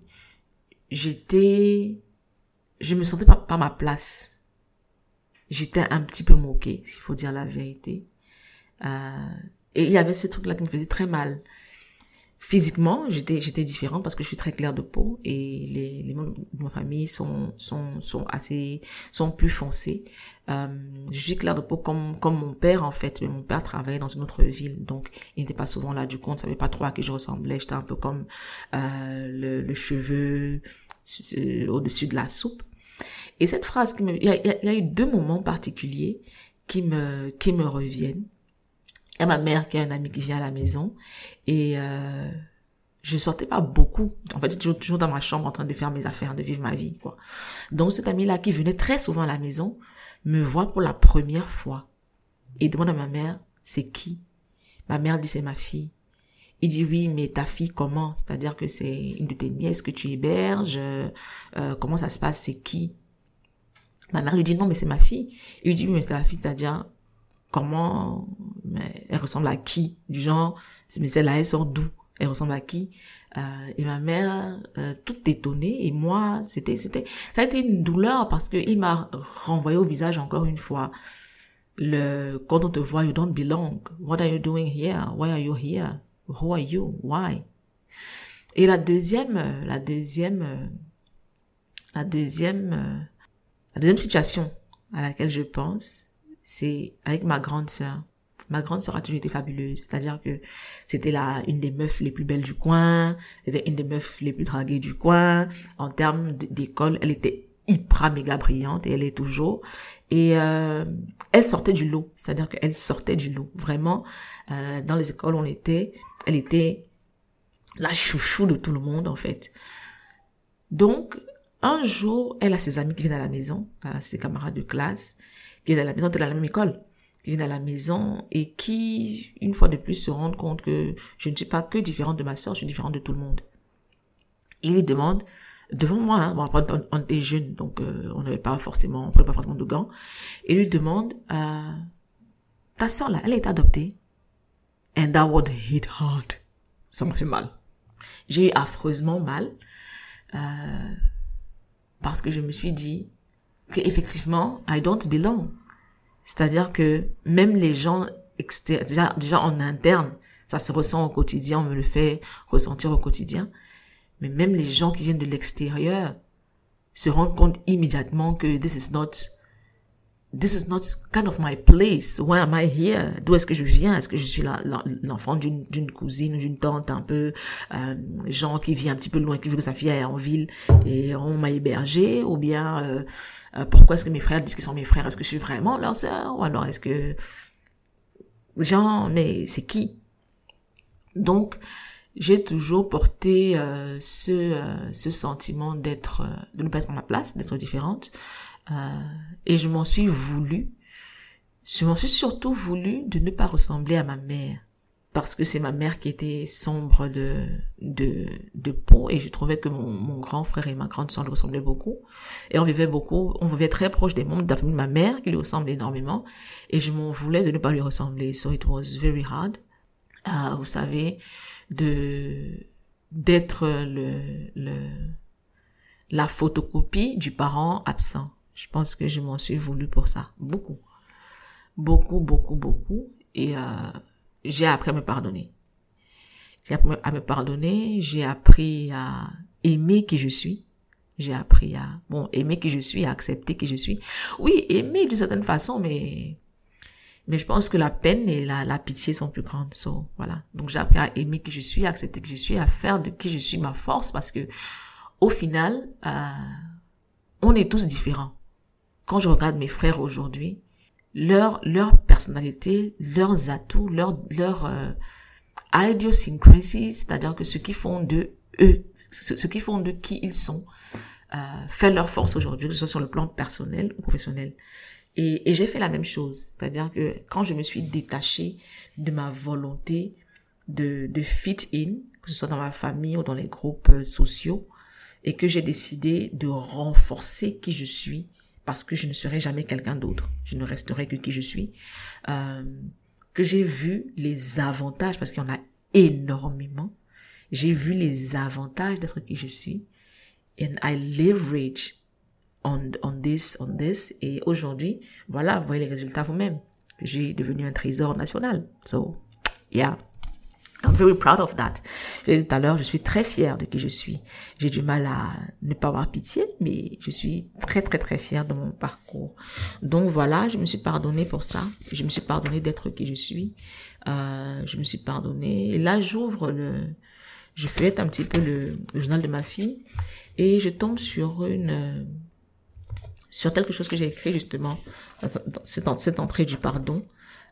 je me sentais pas ma place. J'étais un petit peu moquée, s'il faut dire la vérité. Et il y avait ce truc-là qui me faisait très mal. Physiquement, j'étais différente parce que je suis très claire de peau et les membres de ma famille sont plus foncés. Je suis claire de peau comme mon père en fait, mais mon père travaillait dans une autre ville, donc il n'était pas souvent là. Du coup, on ne savait pas trop à qui je ressemblais. J'étais un peu comme le cheveu au-dessus de la soupe. Et cette phrase il y a eu 2 moments particuliers qui me reviennent. Il y a ma mère qui a un ami qui vient à la maison et je sortais pas beaucoup. En fait, j'étais toujours dans ma chambre en train de faire mes affaires, de vivre ma vie, quoi. Donc, cet ami-là qui venait très souvent à la maison me voit pour la première fois et demande à ma mère, c'est qui? Ma mère dit, c'est ma fille. Il dit, oui, mais ta fille, comment? C'est-à-dire que c'est une de tes nièces que tu héberges, comment ça se passe, c'est qui? Ma mère lui dit, non, mais c'est ma fille. Il lui dit, oui, mais c'est ma fille, c'est-à-dire, comment, mais elle ressemble à qui? Du genre, mais celle-là, elle sort d'où? Elle ressemble à qui? Et ma mère, toute étonnée, et moi, ça a été une douleur parce que il m'a renvoyé au visage encore une fois. Quand on te voit, you don't belong. What are you doing here? Why are you here? Who are you? Why? Et la deuxième situation à laquelle je pense, c'est avec ma grande sœur. Ma grande sœur a toujours été fabuleuse, c'est-à-dire que c'était une des meufs les plus belles du coin, c'était une des meufs les plus draguées du coin. En termes d'école, elle était hyper méga brillante et elle est toujours. Et elle sortait du lot, c'est-à-dire qu'elle sortait du lot. Vraiment, dans les écoles où elle était la chouchou de tout le monde en fait. Donc, Un jour, elle a ses amis qui viennent à la maison, ses camarades de classe, qui viennent à la maison, elle est à la même école, qui viennent à la maison et qui, une fois de plus, se rendent compte que je ne suis pas que différente de ma sœur, je suis différente de tout le monde. Il lui demande, devant moi, bon, après, on était jeunes, donc on prenait pas forcément de gants, il lui demande, ta sœur là, elle a été adoptée? And that would hit hard. Ça me fait mal. J'ai eu affreusement mal, parce que je me suis dit que effectivement, I don't belong. C'est-à-dire que même les gens extérieurs, déjà en interne, ça se ressent au quotidien, on me le fait ressentir au quotidien. Mais même les gens qui viennent de l'extérieur se rendent compte immédiatement que this is not kind of my place. Why am I here? D'où est-ce que je viens? Est-ce que je suis l'enfant d'une cousine ou d'une tante un peu, genre qui vit un petit peu loin, qui veut que sa fille aille en ville et on m'a hébergé? Ou bien, pourquoi est-ce que mes frères disent qu'ils sont mes frères? Est-ce que je suis vraiment leur sœur? Ou alors est-ce que, genre, mais c'est qui? Donc, j'ai toujours porté ce sentiment de ne pas être à ma place, d'être différente, et je m'en suis surtout voulu de ne pas ressembler à ma mère, parce que c'est ma mère qui était sombre de peau, et je trouvais que mon grand frère et ma grande sœur lui ressemblaient beaucoup, et on vivait très proche des membres de la famille de ma mère qui lui ressemblent énormément, et je m'en voulais de ne pas lui ressembler, so it was very hard, vous savez, d'être la photocopie du parent absent. Je pense que je m'en suis voulu pour ça. Beaucoup. Et j'ai appris à me pardonner. J'ai appris à aimer qui je suis. J'ai appris à aimer qui je suis, à accepter qui je suis. Oui, aimer d'une certaine façon, mais je pense que la peine et la pitié sont plus grandes. So, voilà. Donc, j'ai appris à aimer qui je suis, à accepter qui je suis, à faire de qui je suis ma force, parce que, au final, on est tous différents. Quand je regarde mes frères aujourd'hui, leur personnalité, leurs atouts, leur idiosyncrasies, c'est-à-dire que ce qui font de eux, ce qui font de qui ils sont, fait leur force aujourd'hui, que ce soit sur le plan personnel ou professionnel. Et j'ai fait la même chose, c'est-à-dire que quand je me suis détachée de ma volonté de fit in, que ce soit dans ma famille ou dans les groupes sociaux, et que j'ai décidé de renforcer qui je suis, parce que je ne serai jamais quelqu'un d'autre, je ne resterai que qui je suis, que j'ai vu les avantages, parce qu'il y en a énormément, j'ai vu les avantages d'être qui je suis, and I leverage on this, et aujourd'hui, voilà, vous voyez les résultats vous-même. J'ai devenu un trésor national. So, yeah. I'm very proud of that. Je l'ai dit tout à l'heure, je suis très fière de qui je suis. J'ai du mal à ne pas avoir pitié, mais je suis très, très, très fière de mon parcours. Donc voilà, je me suis pardonnée pour ça. Je me suis pardonnée d'être qui je suis. Je me suis pardonnée. Et là, je feuillette un petit peu le journal de ma fille et je tombe sur quelque chose que j'ai écrit justement, cette entrée du pardon.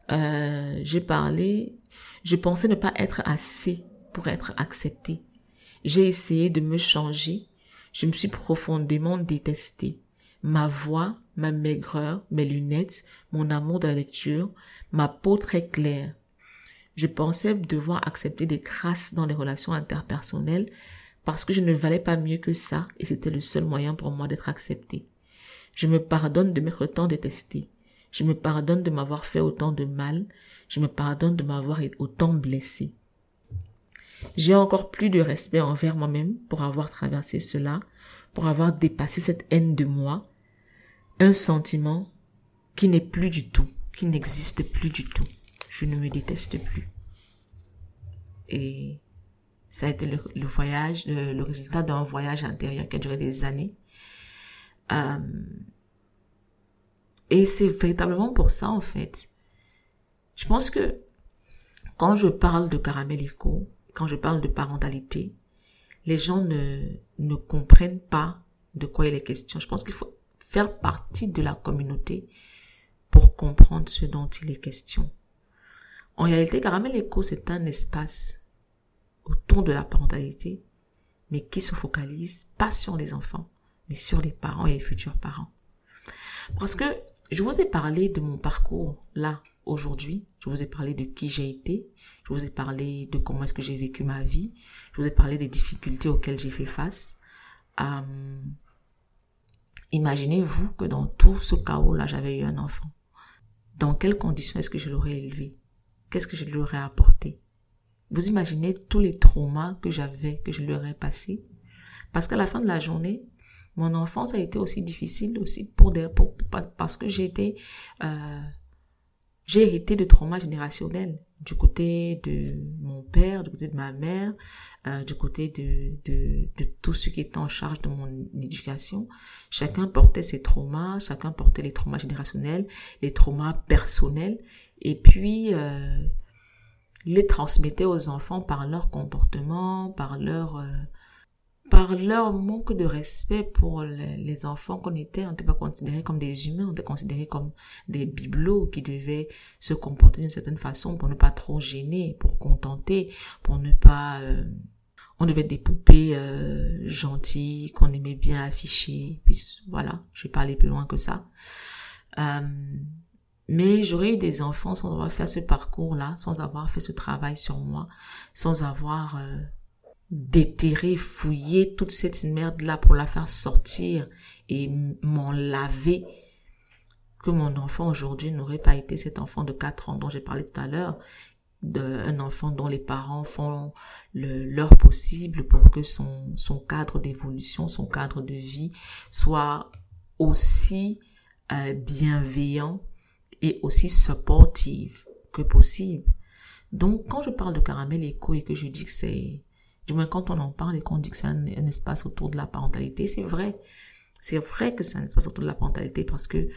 Je pensais ne pas être assez pour être acceptée. J'ai essayé de me changer. Je me suis profondément détestée. Ma voix, ma maigreur, mes lunettes, mon amour de la lecture, ma peau très claire. Je pensais devoir accepter des crasses dans les relations interpersonnelles parce que je ne valais pas mieux que ça et c'était le seul moyen pour moi d'être acceptée. Je me pardonne de m'être tant détestée. Je me pardonne de m'avoir fait autant de mal. Je me pardonne de m'avoir autant blessée. J'ai encore plus de respect envers moi-même pour avoir traversé cela, pour avoir dépassé cette haine de moi. Un sentiment qui n'est plus du tout, qui n'existe plus du tout. Je ne me déteste plus. Et ça a été le résultat d'un voyage intérieur qui a duré des années. Et c'est véritablement pour ça, en fait. Je pense que quand je parle de Caramel Eco, quand je parle de parentalité, les gens ne comprennent pas de quoi il est question. Je pense qu'il faut faire partie de la communauté pour comprendre ce dont il est question. En réalité, Caramel Eco, c'est un espace autour de la parentalité, mais qui se focalise pas sur les enfants, mais sur les parents et les futurs parents. Parce que je vous ai parlé de mon parcours là, aujourd'hui. Je vous ai parlé de qui j'ai été. Je vous ai parlé de comment est-ce que j'ai vécu ma vie. Je vous ai parlé des difficultés auxquelles j'ai fait face. Imaginez-vous que dans tout ce chaos-là, j'avais eu un enfant. Dans quelles conditions est-ce que je l'aurais élevé? Qu'est-ce que je lui aurais apporté? Vous imaginez tous les traumas que j'avais, que je lui aurais passés? Parce qu'à la fin de la journée, mon enfance a été aussi difficile aussi parce que j'ai hérité de traumas générationnels du côté de mon père, du côté de ma mère, du côté de tous ceux qui étaient en charge de mon éducation. Chacun portait ses traumas, chacun portait les traumas générationnels, les traumas personnels, et puis les transmettait aux enfants par leur comportement, par leur manque de respect pour les enfants qu'on était. On n'était pas considérés comme des humains, on était considérés comme des bibelots qui devaient se comporter d'une certaine façon pour ne pas trop gêner, pour contenter, pour ne pas... on devait être des poupées gentilles, qu'on aimait bien afficher. Puis voilà, je vais pas aller plus loin que ça. Mais j'aurais eu des enfants sans avoir fait ce parcours-là, sans avoir fait ce travail sur moi, sans avoir... déterrer, fouiller toute cette merde-là pour la faire sortir et m'en laver, que mon enfant aujourd'hui n'aurait pas été cet enfant de 4 ans dont j'ai parlé tout à l'heure, un enfant dont les parents font leur possible pour que son cadre d'évolution, son cadre de vie soit aussi bienveillant et aussi supportive que possible. Donc, quand je parle de Caramel Echo et que je dis que c'est... Du moins, quand on en parle et qu'on dit que c'est un espace autour de la parentalité, c'est vrai. C'est vrai que c'est un espace autour de la parentalité parce que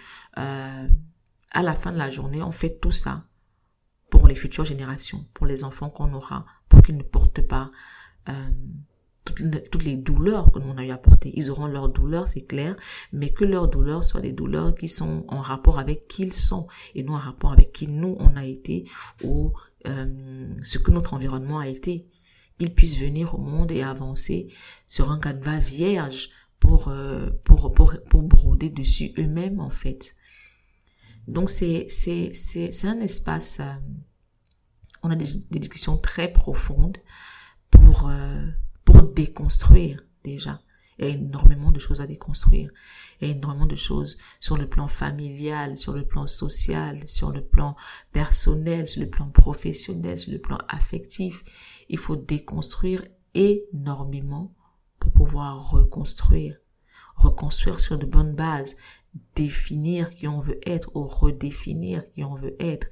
à la fin de la journée, on fait tout ça pour les futures générations, pour les enfants qu'on aura, pour qu'ils ne portent pas toutes les douleurs que nous on a eu à porter. Ils auront leurs douleurs, c'est clair, mais que leurs douleurs soient des douleurs qui sont en rapport avec qui ils sont et non en rapport avec qui nous on a été ou ce que notre environnement a été. Ils puissent venir au monde et avancer sur un canevas vierge pour broder dessus eux-mêmes, en fait. Donc, c'est un espace, on a des discussions très profondes pour déconstruire, déjà. Il y a énormément de choses à déconstruire. Il y a énormément de choses sur le plan familial, sur le plan social, sur le plan personnel, sur le plan professionnel, sur le plan affectif. Il faut déconstruire énormément pour pouvoir reconstruire. Reconstruire sur de bonnes bases. Définir qui on veut être ou redéfinir qui on veut être.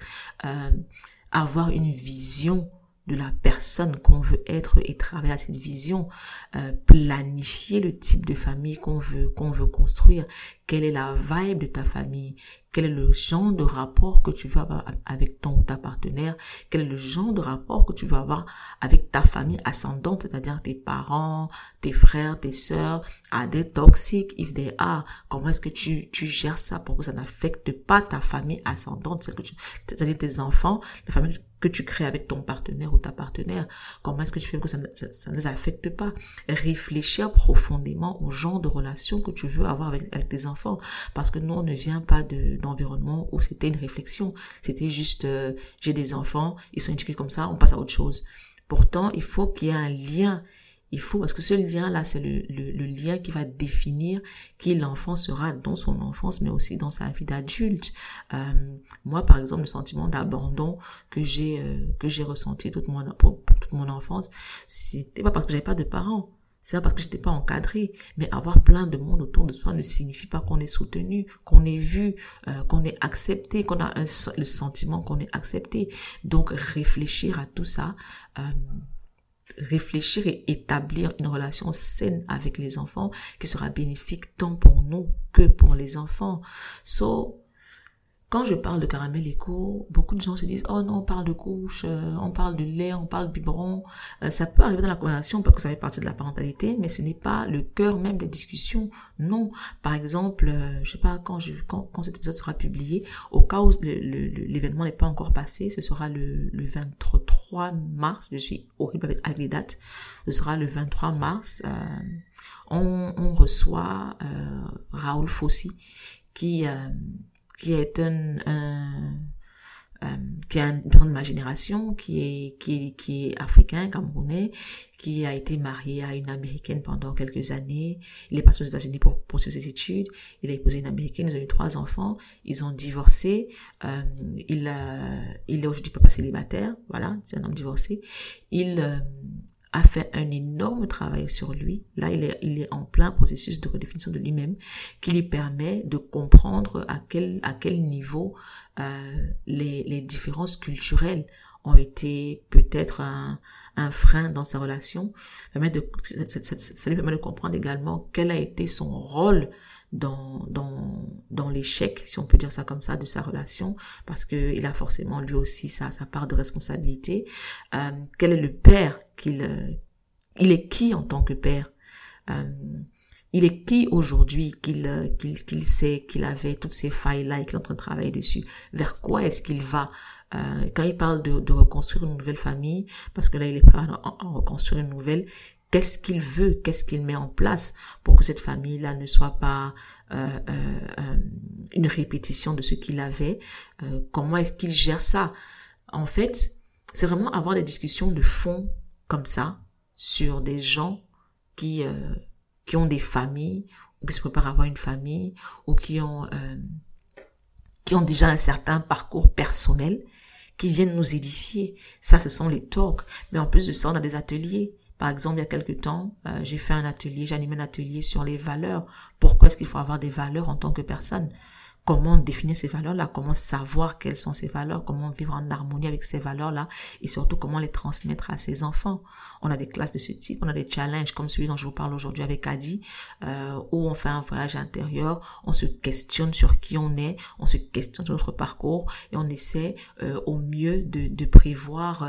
Avoir une vision de la personne qu'on veut être et travailler à cette vision, planifier le type de famille qu'on veut construire, quelle est la vibe de ta famille, quel est le genre de rapport que tu veux avoir avec ton ou ta partenaire, quel est le genre de rapport que tu veux avoir avec ta famille ascendante, c'est-à-dire tes parents, tes frères, tes sœurs, are they toxic if they are, comment est-ce que tu gères ça pour que ça n'affecte pas ta famille ascendante, c'est-à-dire tes enfants, la famille que tu crées avec ton partenaire ou ta partenaire, comment est-ce que tu fais pour que ça ne les affecte pas? Réfléchir profondément au genre de relation que tu veux avoir avec tes enfants, parce que nous, on ne vient pas d'environnement où c'était une réflexion, c'était juste, j'ai des enfants, ils sont éduqués comme ça, on passe à autre chose. Pourtant, il faut qu'il y ait un lien. Il faut, parce que ce lien-là, c'est le lien qui va définir qui l'enfant sera dans son enfance, mais aussi dans sa vie d'adulte. Moi, par exemple, le sentiment d'abandon que j'ai ressenti pour toute mon enfance, c'était pas parce que j'avais pas de parents. C'est pas parce que j'étais pas encadrée, mais avoir plein de monde autour de soi ne signifie pas qu'on est soutenu, qu'on est vu, qu'on est accepté, qu'on a le sentiment qu'on est accepté. Donc, réfléchir à tout ça, réfléchir et établir une relation saine avec les enfants qui sera bénéfique tant pour nous que pour les enfants. Quand je parle de Caramel Echo, beaucoup de gens se disent « Oh non, on parle de couche, on parle de lait, on parle de biberon. » Ça peut arriver dans la conversation parce que ça fait partie de la parentalité, mais ce n'est pas le cœur même des discussions. Non. Par exemple, je sais pas quand cet épisode sera publié, au cas où l'événement n'est pas encore passé, ce sera le 23 mars. Je suis horrible avec les dates. Ce sera le 23 mars. on reçoit Raoul Fossi, qui est qui est un de ma génération, qui est africain, camerounais, qui a été marié à une américaine pendant quelques années. Il est parti aux États-Unis pour poursuivre ses études. Il a épousé une américaine, ils ont eu 3 enfants. Ils ont divorcé. Il est aujourd'hui papa célibataire. Voilà, c'est un homme divorcé. Il a fait un énorme travail sur lui. Là, il est en plein processus de redéfinition de lui-même qui lui permet de comprendre à quel niveau les différences culturelles ont été peut-être un frein dans sa relation. Ça lui permet de comprendre également quel a été son rôle dans l'échec, si on peut dire ça comme ça, de sa relation, parce que il a forcément lui aussi sa part de responsabilité. Quel est le père il est qui en tant que père? Il est qui aujourd'hui qu'il sait qu'il avait toutes ces failles-là et qu'il est en train de travailler dessus? Vers quoi est-ce qu'il va? Quand il parle de reconstruire une nouvelle famille, parce que là il est prêt à reconstruire une nouvelle, qu'est-ce qu'il veut, qu'est-ce qu'il met en place pour que cette famille-là ne soit pas une répétition de ce qu'il avait, comment est-ce qu'il gère ça? En fait, c'est vraiment avoir des discussions de fond comme ça sur des gens qui ont des familles, ou qui se préparent à avoir une famille, ou qui ont déjà un certain parcours personnel, qui viennent nous édifier. Ça, ce sont les talks. Mais en plus de ça, on a des ateliers. Par exemple, il y a quelque temps, j'ai animé un atelier sur les valeurs. Pourquoi est-ce qu'il faut avoir des valeurs en tant que personne? Comment définir ces valeurs-là? Comment savoir quelles sont ces valeurs? Comment vivre en harmonie avec ces valeurs-là? Et surtout, comment les transmettre à ses enfants? On a des classes de ce type, on a des challenges comme celui dont je vous parle aujourd'hui avec Adi, où on fait un voyage intérieur, on se questionne sur qui on est, on se questionne sur notre parcours et on essaie au mieux de prévoir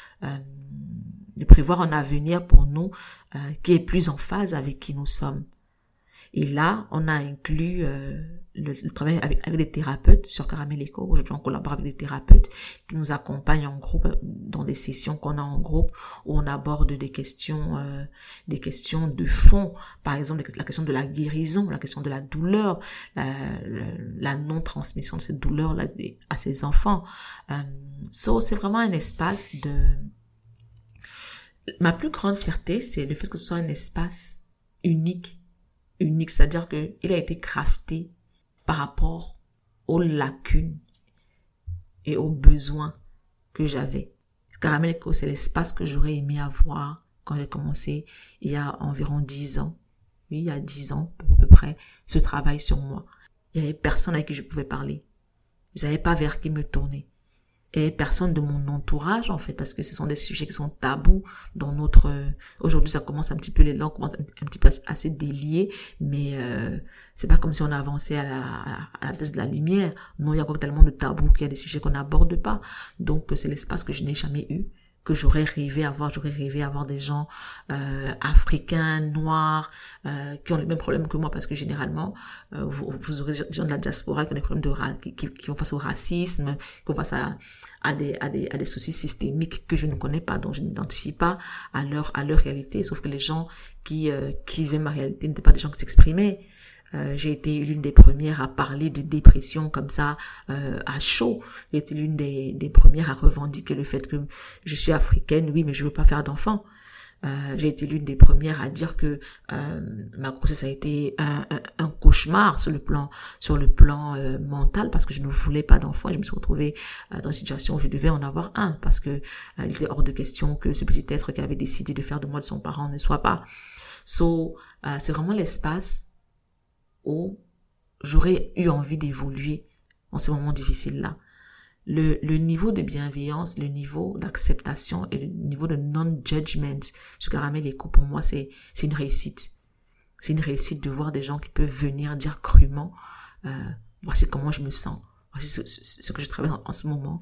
un avenir pour nous qui est plus en phase avec qui nous sommes. Et là, on a inclus le travail avec des thérapeutes sur Caramel Eco. Aujourd'hui, on collabore avec des thérapeutes qui nous accompagnent en groupe dans des sessions qu'on a en groupe où on aborde des questions de fond. Par exemple, la question de la guérison, la question de la douleur, la non-transmission de cette douleur-là à ses enfants. C'est vraiment un espace Ma plus grande fierté, c'est le fait que ce soit un espace unique, c'est-à-dire que il a été crafté par rapport aux lacunes et aux besoins que j'avais. Caramel Eco, c'est l'espace que j'aurais aimé avoir quand j'ai commencé il y a environ 10 ans. Oui, il y a 10 ans, à peu près, ce travail sur moi. Il y avait personne avec qui je pouvais parler. Je savais pas vers qui me tourner. Et personne de mon entourage, en fait, parce que ce sont des sujets qui sont tabous dans aujourd'hui, ça commence un petit peu, les langues commencent un petit peu à se délier, mais c'est pas comme si on avançait à la vitesse de la lumière. Non, il y a encore tellement de tabous qu'il y a des sujets qu'on n'aborde pas. Donc, c'est l'espace que je n'ai jamais eu, que j'aurais rêvé avoir des gens africains, noirs, qui ont les mêmes problèmes que moi, parce que généralement vous aurez des gens de la diaspora qui ont des problèmes qui vont face au racisme, qui vont face à des soucis systémiques que je ne connais pas, dont je n'identifie pas à leur réalité, sauf que les gens qui vivaient ma réalité n'étaient pas des gens qui s'exprimaient. J'ai été l'une des premières à parler de dépression comme ça à chaud. J'ai été l'une des premières à revendiquer le fait que je suis africaine, oui, mais je veux pas faire d'enfants. J'ai été l'une des premières à dire que ma grossesse a été un cauchemar sur le plan mental, parce que je ne voulais pas d'enfants et je me suis retrouvée dans une situation où je devais en avoir un, parce que il était hors de question que ce petit être qui avait décidé de faire de moi de son parent ne soit pas. C'est vraiment l'espace où j'aurais eu envie d'évoluer en ces moments difficiles-là. Le niveau de bienveillance, le niveau d'acceptation et le niveau de non-judgment sur Caramel Eco, pour moi, c'est une réussite. C'est une réussite de voir des gens qui peuvent venir dire crûment voici comment je me sens, voici ce que je traverse en ce moment,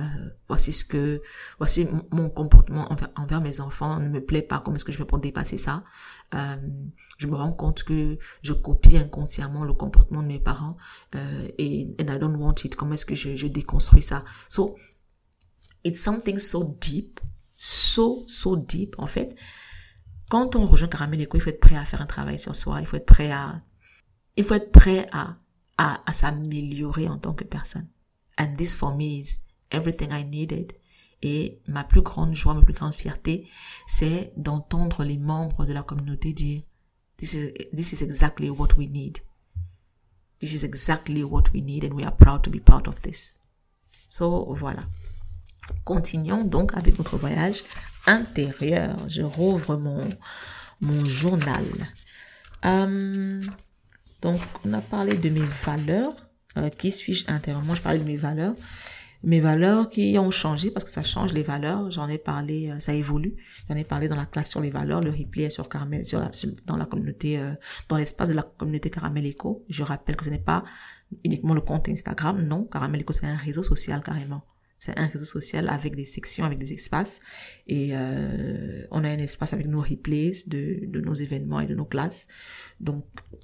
voici mon comportement envers mes enfants ne me plaît pas, comment est-ce que je fais pour dépasser ça. Je me rends compte que je copie inconsciemment le comportement de mes parents and I don't want it. Comment est-ce que je déconstruis ça? So it's something so deep, so deep. En fait, quand on rejoint Caramel Eco, il faut être prêt à faire un travail sur soi, il faut être prêt à s'améliorer en tant que personne. And this for me is everything I needed. Et ma plus grande joie, ma plus grande fierté, c'est d'entendre les membres de la communauté dire this is exactly what we need. This is exactly what we need and we are proud to be part of this. So, voilà. Continuons donc avec notre voyage intérieur. Je rouvre mon journal. Donc, on a parlé de mes valeurs. Qui suis-je intérieurement? Je parlais de mes valeurs. Mes valeurs qui ont changé parce que ça change les valeurs. J'en ai parlé, ça évolue. J'en ai parlé dans la classe sur les valeurs. Le replay est sur Caramel, dans la communauté, dans l'espace de la communauté Caramel Eco. Je rappelle que ce n'est pas uniquement le compte Instagram. Non, Caramel Eco, c'est un réseau social carrément. C'est un réseau social avec des sections, avec des espaces. Et on a un espace avec nos replays de nos événements et de nos classes. Donc,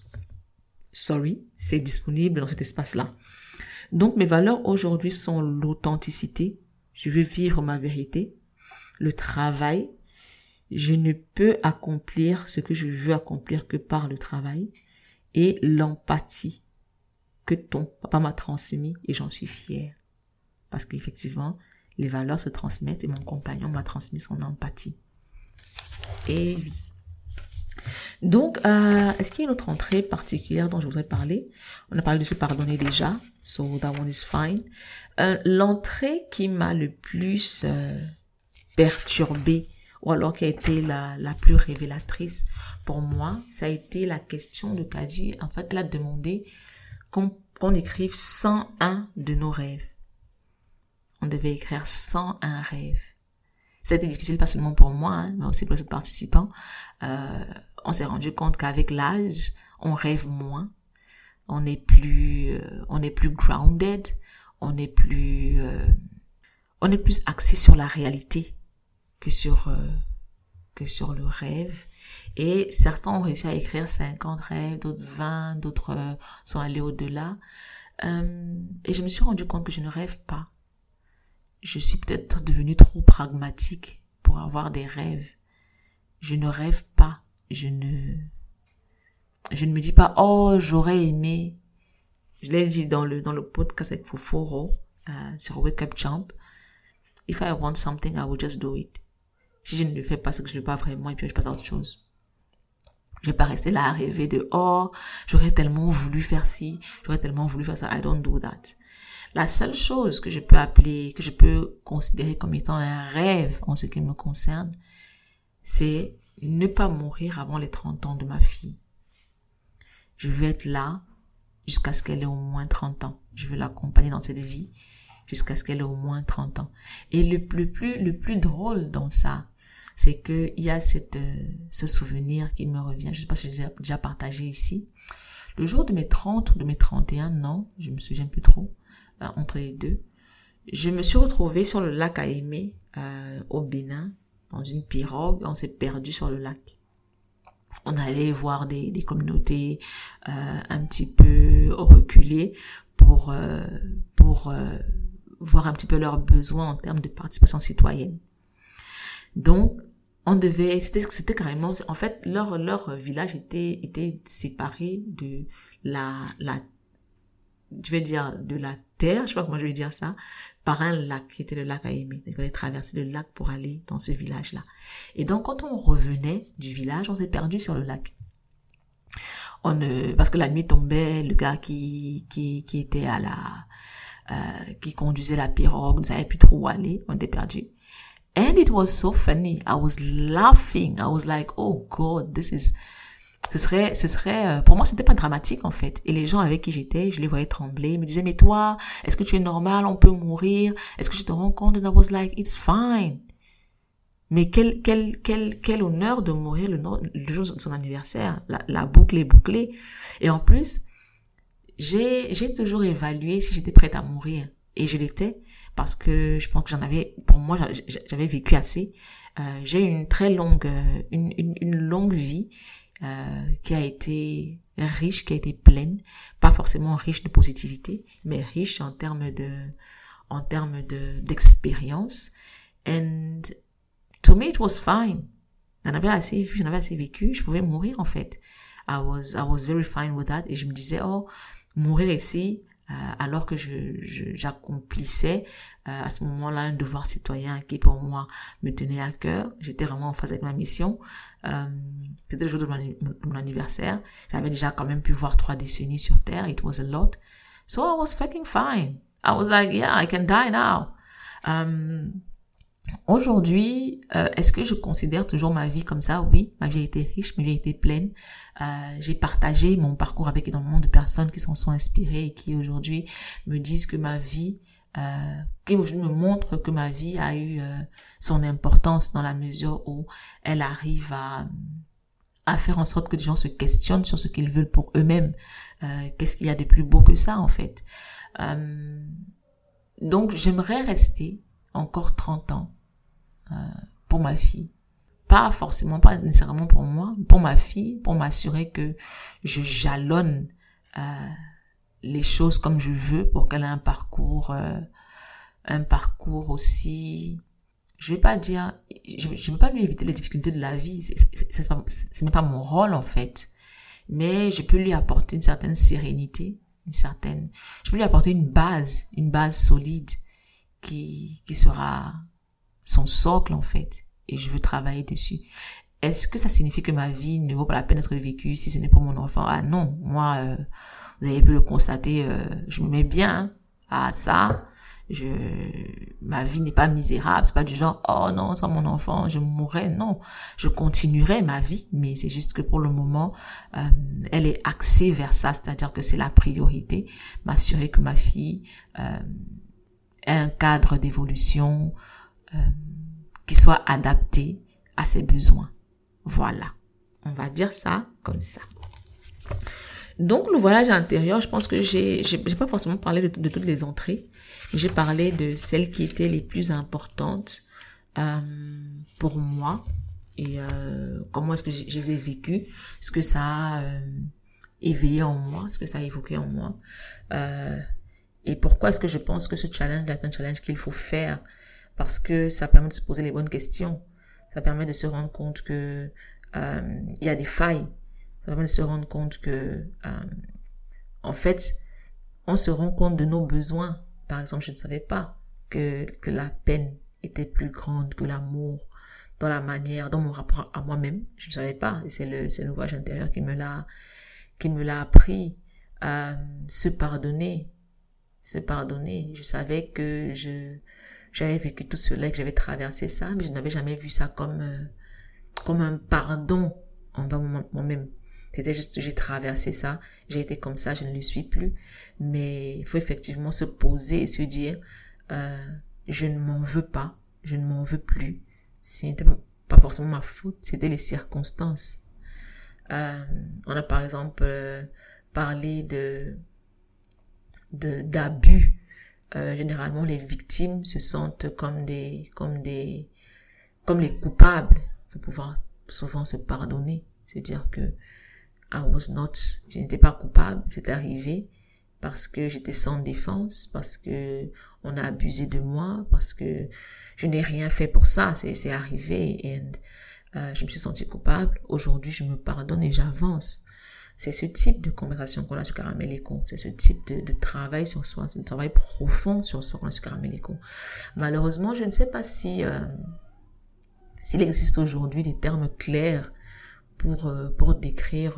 c'est disponible dans cet espace-là. Donc, mes valeurs aujourd'hui sont l'authenticité. Je veux vivre ma vérité. Le travail. Je ne peux accomplir ce que je veux accomplir que par le travail. Et l'empathie que ton papa m'a transmis et j'en suis fière. Parce qu'effectivement, les valeurs se transmettent et mon compagnon m'a transmis son empathie. Et oui. Donc, est-ce qu'il y a une autre entrée particulière dont je voudrais parler? On a parlé de se pardonner déjà, so that one is fine. L'entrée qui m'a le plus perturbée, ou alors qui a été la plus révélatrice pour moi, ça a été la question de Kadi. En fait, elle a demandé qu'on écrive 101 de nos rêves. On devait écrire 101 rêves. Ça a été difficile pas seulement pour moi, mais aussi pour les autres participants. On s'est rendu compte qu'avec l'âge, on rêve moins. On est plus grounded. On est plus axé sur la réalité que sur le rêve. Et certains ont réussi à écrire 50 rêves, d'autres 20, d'autres sont allés au-delà. Et je me suis rendu compte que je ne rêve pas. Je suis peut-être devenue trop pragmatique pour avoir des rêves. Je ne rêve pas. Je ne me dis pas, oh, j'aurais aimé. Je l'ai dit dans le podcast avec Foforo, sur Wake Up Champ. If I want something, I will just do it. Si je ne le fais pas, c'est que je ne le fais pas vraiment et puis je passe à autre chose. Je vais pas rester là à rêver de, oh, j'aurais tellement voulu faire ci, j'aurais tellement voulu faire ça. I don't do that. La seule chose que je peux considérer comme étant un rêve en ce qui me concerne, c'est ne pas mourir avant les 30 ans de ma fille. Je veux être là jusqu'à ce qu'elle ait au moins 30 ans. Je veux l'accompagner dans cette vie jusqu'à ce qu'elle ait au moins 30 ans. Et le plus drôle dans ça, c'est que il y a ce souvenir qui me revient. Je sais pas si j'ai déjà partagé ici. Le jour de mes 30 ou de mes 31, non, je me souviens plus trop. Entre les deux, je me suis retrouvée sur le lac Aimé au Bénin, dans une pirogue. On s'est perdu sur le lac. On allait voir des communautés un petit peu reculées pour voir un petit peu leurs besoins en termes de participation citoyenne. Donc, c'était carrément, en fait, leur village était séparé de je vais dire de la terre, je sais pas comment je vais dire ça, par un lac qui était le lac Aimé. Il fallait traverser le lac pour aller dans ce village-là. Et donc, quand on revenait du village, on s'est perdu sur le lac. Parce que la nuit tombait, le gars qui était qui conduisait la pirogue, ne savait plus trop où aller, on était perdu. And it was so funny. I was laughing. I was like, oh God, ce serait, pour moi, c'était pas dramatique, en fait. Et les gens avec qui j'étais, je les voyais trembler. Ils me disaient, mais toi, est-ce que tu es normal? On peut mourir? Est-ce que tu te rends compte? And I was like, it's fine. Mais quel honneur de mourir le jour de son anniversaire. La boucle est bouclée. Et en plus, j'ai toujours évalué si j'étais prête à mourir. Et je l'étais. Parce que je pense que j'avais vécu assez. J'ai eu une très longue, une longue vie, qui a été riche, qui a été pleine, pas forcément riche de positivité, mais riche en termes d'expérience. And to me, it was fine. J'en avais assez vu, j'en avais assez vécu, je pouvais mourir en fait. I was very fine with that. Et je me disais, mourir ici, alors que j'accomplissais à ce moment-là un devoir citoyen qui pour moi me tenait à cœur. J'étais vraiment en phase avec ma mission. C'était le jour de mon anniversaire. J'avais déjà quand même pu voir 3 décennies sur Terre. It was a lot. So I was fucking fine. I was like, yeah, I can die now. Aujourd'hui, est-ce que je considère toujours ma vie comme ça? Oui, ma vie a été riche, ma vie a été pleine. J'ai partagé mon parcours avec énormément de personnes qui s'en sont inspirées et qui aujourd'hui me disent que ma vie, qui me montrent que ma vie a eu son importance dans la mesure où elle arrive à faire en sorte que les gens se questionnent sur ce qu'ils veulent pour eux-mêmes. Qu'est-ce qu'il y a de plus beau que ça, en fait? Donc, j'aimerais rester encore 30 ans pour ma fille. Pas nécessairement pour moi, pour ma fille, pour m'assurer que je jalonne les choses comme je veux pour qu'elle ait un parcours aussi, je vais pas dire, je veux pas lui éviter les difficultés de la vie, c'est même pas mon rôle en fait, mais je peux lui apporter une certaine sérénité, je peux lui apporter une base solide qui sera son socle en fait, et je veux travailler dessus. Est-ce que ça signifie que ma vie ne vaut pas la peine d'être vécue si ce n'est pour mon enfant? Ah non, moi, vous avez pu le constater, je me mets bien à ça. Ma vie n'est pas misérable, c'est pas du genre, oh non, sans mon enfant, je mourrai. Non, je continuerai ma vie, mais c'est juste que pour le moment, elle est axée vers ça, c'est-à-dire que c'est la priorité, m'assurer que ma fille ait un cadre d'évolution qui soit adapté à ses besoins. Voilà, on va dire ça comme ça. Donc le voyage intérieur, je pense que j'ai pas forcément parlé de toutes les entrées, j'ai parlé de celles qui étaient les plus importantes pour moi et comment est-ce que je les ai vécues, ce que ça a éveillé en moi, ce que ça a évoqué en moi, et pourquoi est-ce que je pense que ce challenge est un challenge qu'il faut faire, parce que ça permet de se poser les bonnes questions, ça permet de se rendre compte que il y a des failles, ça permet de se rendre compte que en fait on se rend compte de nos besoins. Par exemple, je ne savais pas que la peine était plus grande que l'amour dans mon rapport à moi-même. Je ne savais pas, et c'est le voyage intérieur qui me l'a appris. Se pardonner. Je savais que j'avais vécu tout cela, que j'avais traversé ça, mais je n'avais jamais vu ça comme un pardon envers moi-même. C'était juste, j'ai traversé ça, j'ai été comme ça, je ne le suis plus. Mais il faut effectivement se poser et se dire, je ne m'en veux pas, je ne m'en veux plus. Ce n'était pas forcément ma faute, c'était les circonstances. On a par exemple parlé d'abus. Généralement, les victimes se sentent comme les coupables. Il faut pouvoir souvent se pardonner, se dire que je n'étais pas coupable, c'est arrivé parce que j'étais sans défense, parce que on a abusé de moi, parce que je n'ai rien fait pour ça, c'est arrivé et je me suis sentie coupable. Aujourd'hui, je me pardonne et j'avance. C'est ce type de conversation qu'on a sur Caramel Echo, c'est ce type de travail sur soi, c'est un travail profond sur soi qu'on a sur Caramel Echo. Malheureusement, je ne sais pas s'il existe aujourd'hui des termes clairs pour décrire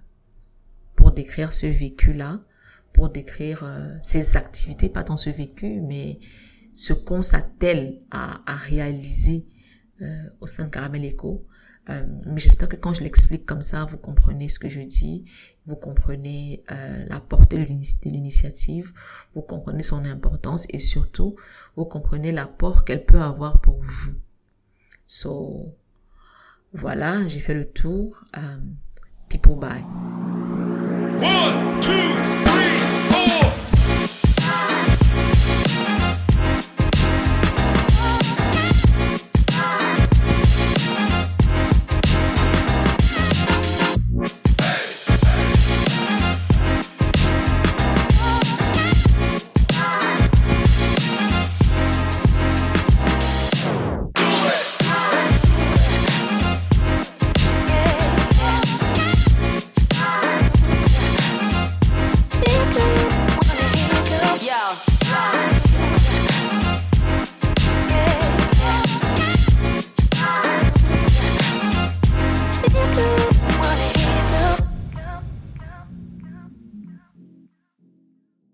ce vécu-là, pour décrire ces activités, pas dans ce vécu, mais ce qu'on s'attelle à réaliser au sein de Caramel Echo. Mais j'espère que quand je l'explique comme ça, vous comprenez ce que je dis, vous comprenez la portée de l'initiative, vous comprenez son importance et surtout, vous comprenez l'apport qu'elle peut avoir pour vous. So, voilà, j'ai fait le tour. People, bye. 1, 2,